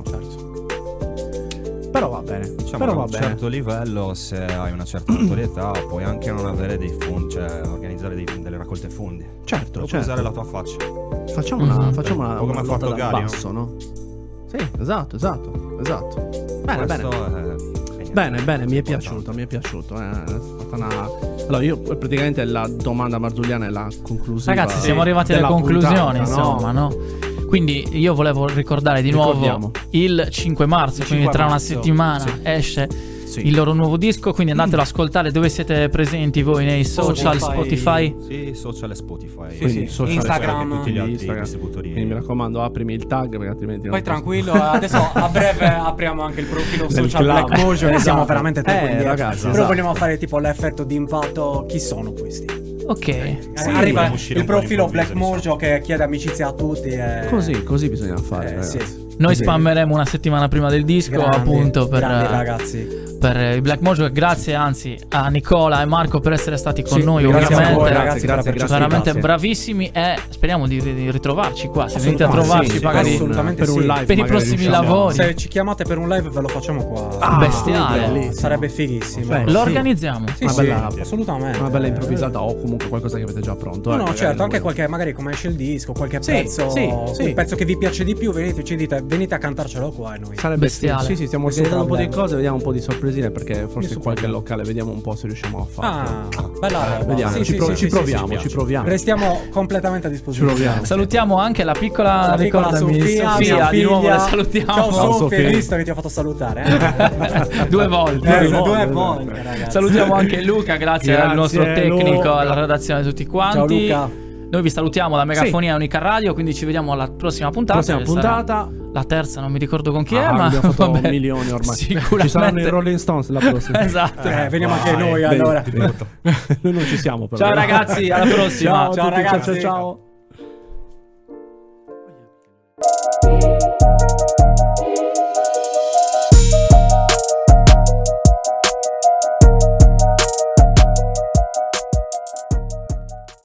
Però va bene. Diciamo Però a va un bene. certo livello, se hai una certa notorietà, puoi anche non avere dei fondi, cioè organizzare dei- delle raccolte fondi. Certo, O puoi certo. usare la tua faccia. Facciamo una, Mhm. facciamo una, O come una ha lotta fatto dal Gary, no? basso, no? Sì, esatto, esatto, esatto. Bene, Questo bene. è- è niente. Bene, bene, mi è Importante. piaciuto, mi è piaciuto. eh, È stata una... Allora, io praticamente la domanda marzulliana è la conclusiva. Ragazzi, siamo arrivati alle della conclusioni, puntata, no? insomma, no? Quindi io volevo ricordare di Ricordiamo. nuovo il cinque marzo, Il quindi cinque tra una marzo, settimana sì. esce Sì. il loro nuovo disco, quindi andatelo ad ascoltare dove siete presenti voi nei social, Spotify. Sì, social e Spotify. Sì, Quindi sì. social, Instagram, social, tutti gli altri Instagram. distributori. Quindi mi raccomando, aprimi il tag perché altrimenti non Poi posso- tranquillo, adesso a breve apriamo anche il profilo Del social club. Black Mojo e Esatto. siamo veramente Eh, tranquilli. ragazzi, Però esatto. vogliamo fare tipo l'effetto di impatto. Chi sono questi? Ok. Eh, Sì, Arriva vogliamo uscire il un po' profilo Black all'improvviso, Mojo che chiede amicizia a tutti. E... Così, così bisogna fare, Eh, ragazzi. sì. Noi Così. spammeremo una settimana prima del disco, Grandi, appunto per, grandi ragazzi. per il Black Mojo. Grazie anzi a Nicola e Marco per essere stati con Sì, noi, grazie a ovviamente. voi, Grazie, ragazzi, grazie, per grazie. Veramente grazie. bravissimi e speriamo di, di ritrovarci qua. Se venite a Assolutamente, trovarci, sì, magari assolutamente per un sì. live per i magari prossimi riusciamo. lavori. Se ci chiamate per un live ve lo facciamo qua. Ah, bestiale. bellissimo. Sarebbe fighissimo. Beh, Lo sì. organizziamo. Sì, Una sì, bella- assolutamente. Una bella improvvisata o comunque qualcosa che avete già pronto. No, eh, no, magari certo, non anche voglio- qualche, magari come esce il disco, qualche Sì, pezzo, sì, sì. un pezzo che vi piace di più, venite, ci dite, venite a cantarcelo qua e noi. Sarebbe Bestiale. Sì, sì, stiamo Nessun organizzando un po' di problema. cose, vediamo un po' di sorpresine perché forse Nessun in qualche problema. locale vediamo un po' se riusciamo a farlo. Ah, bella roba. Vediamo, Sì, ci, sì, pro- sì, ci sì, proviamo, sì, ci sì. proviamo. Restiamo completamente a Ci disposizione. proviamo. Salutiamo anche la piccola, La piccola ricordami, Sofia, Sofia, mia di nuovo figlia. la salutiamo. Ciao Ciao, Sofia, Sofia. hai visto che ti ho fatto salutare? Eh? Due volte. Eh, Due due volte, volte, ragazzi. Salutiamo anche Luca, grazie, Grazie, al nostro tecnico, Luca. alla redazione di tutti quanti. Ciao Luca. Noi vi salutiamo da Megafonia Unica Radio, quindi ci vediamo alla prossima puntata. Prossima che sarà puntata. la terza, non mi ricordo con chi Ah, è, ma abbiamo fatto vabbè. milioni ormai. Sicuramente. Ci saranno i Rolling Stones la prossima. Esatto. Eh, veniamo anche Vai, noi Bene. allora. Noi non ci siamo però. Ciao ragazzi, alla prossima. Ciao, Ciao, a tutti, ragazzi. ciao ciao.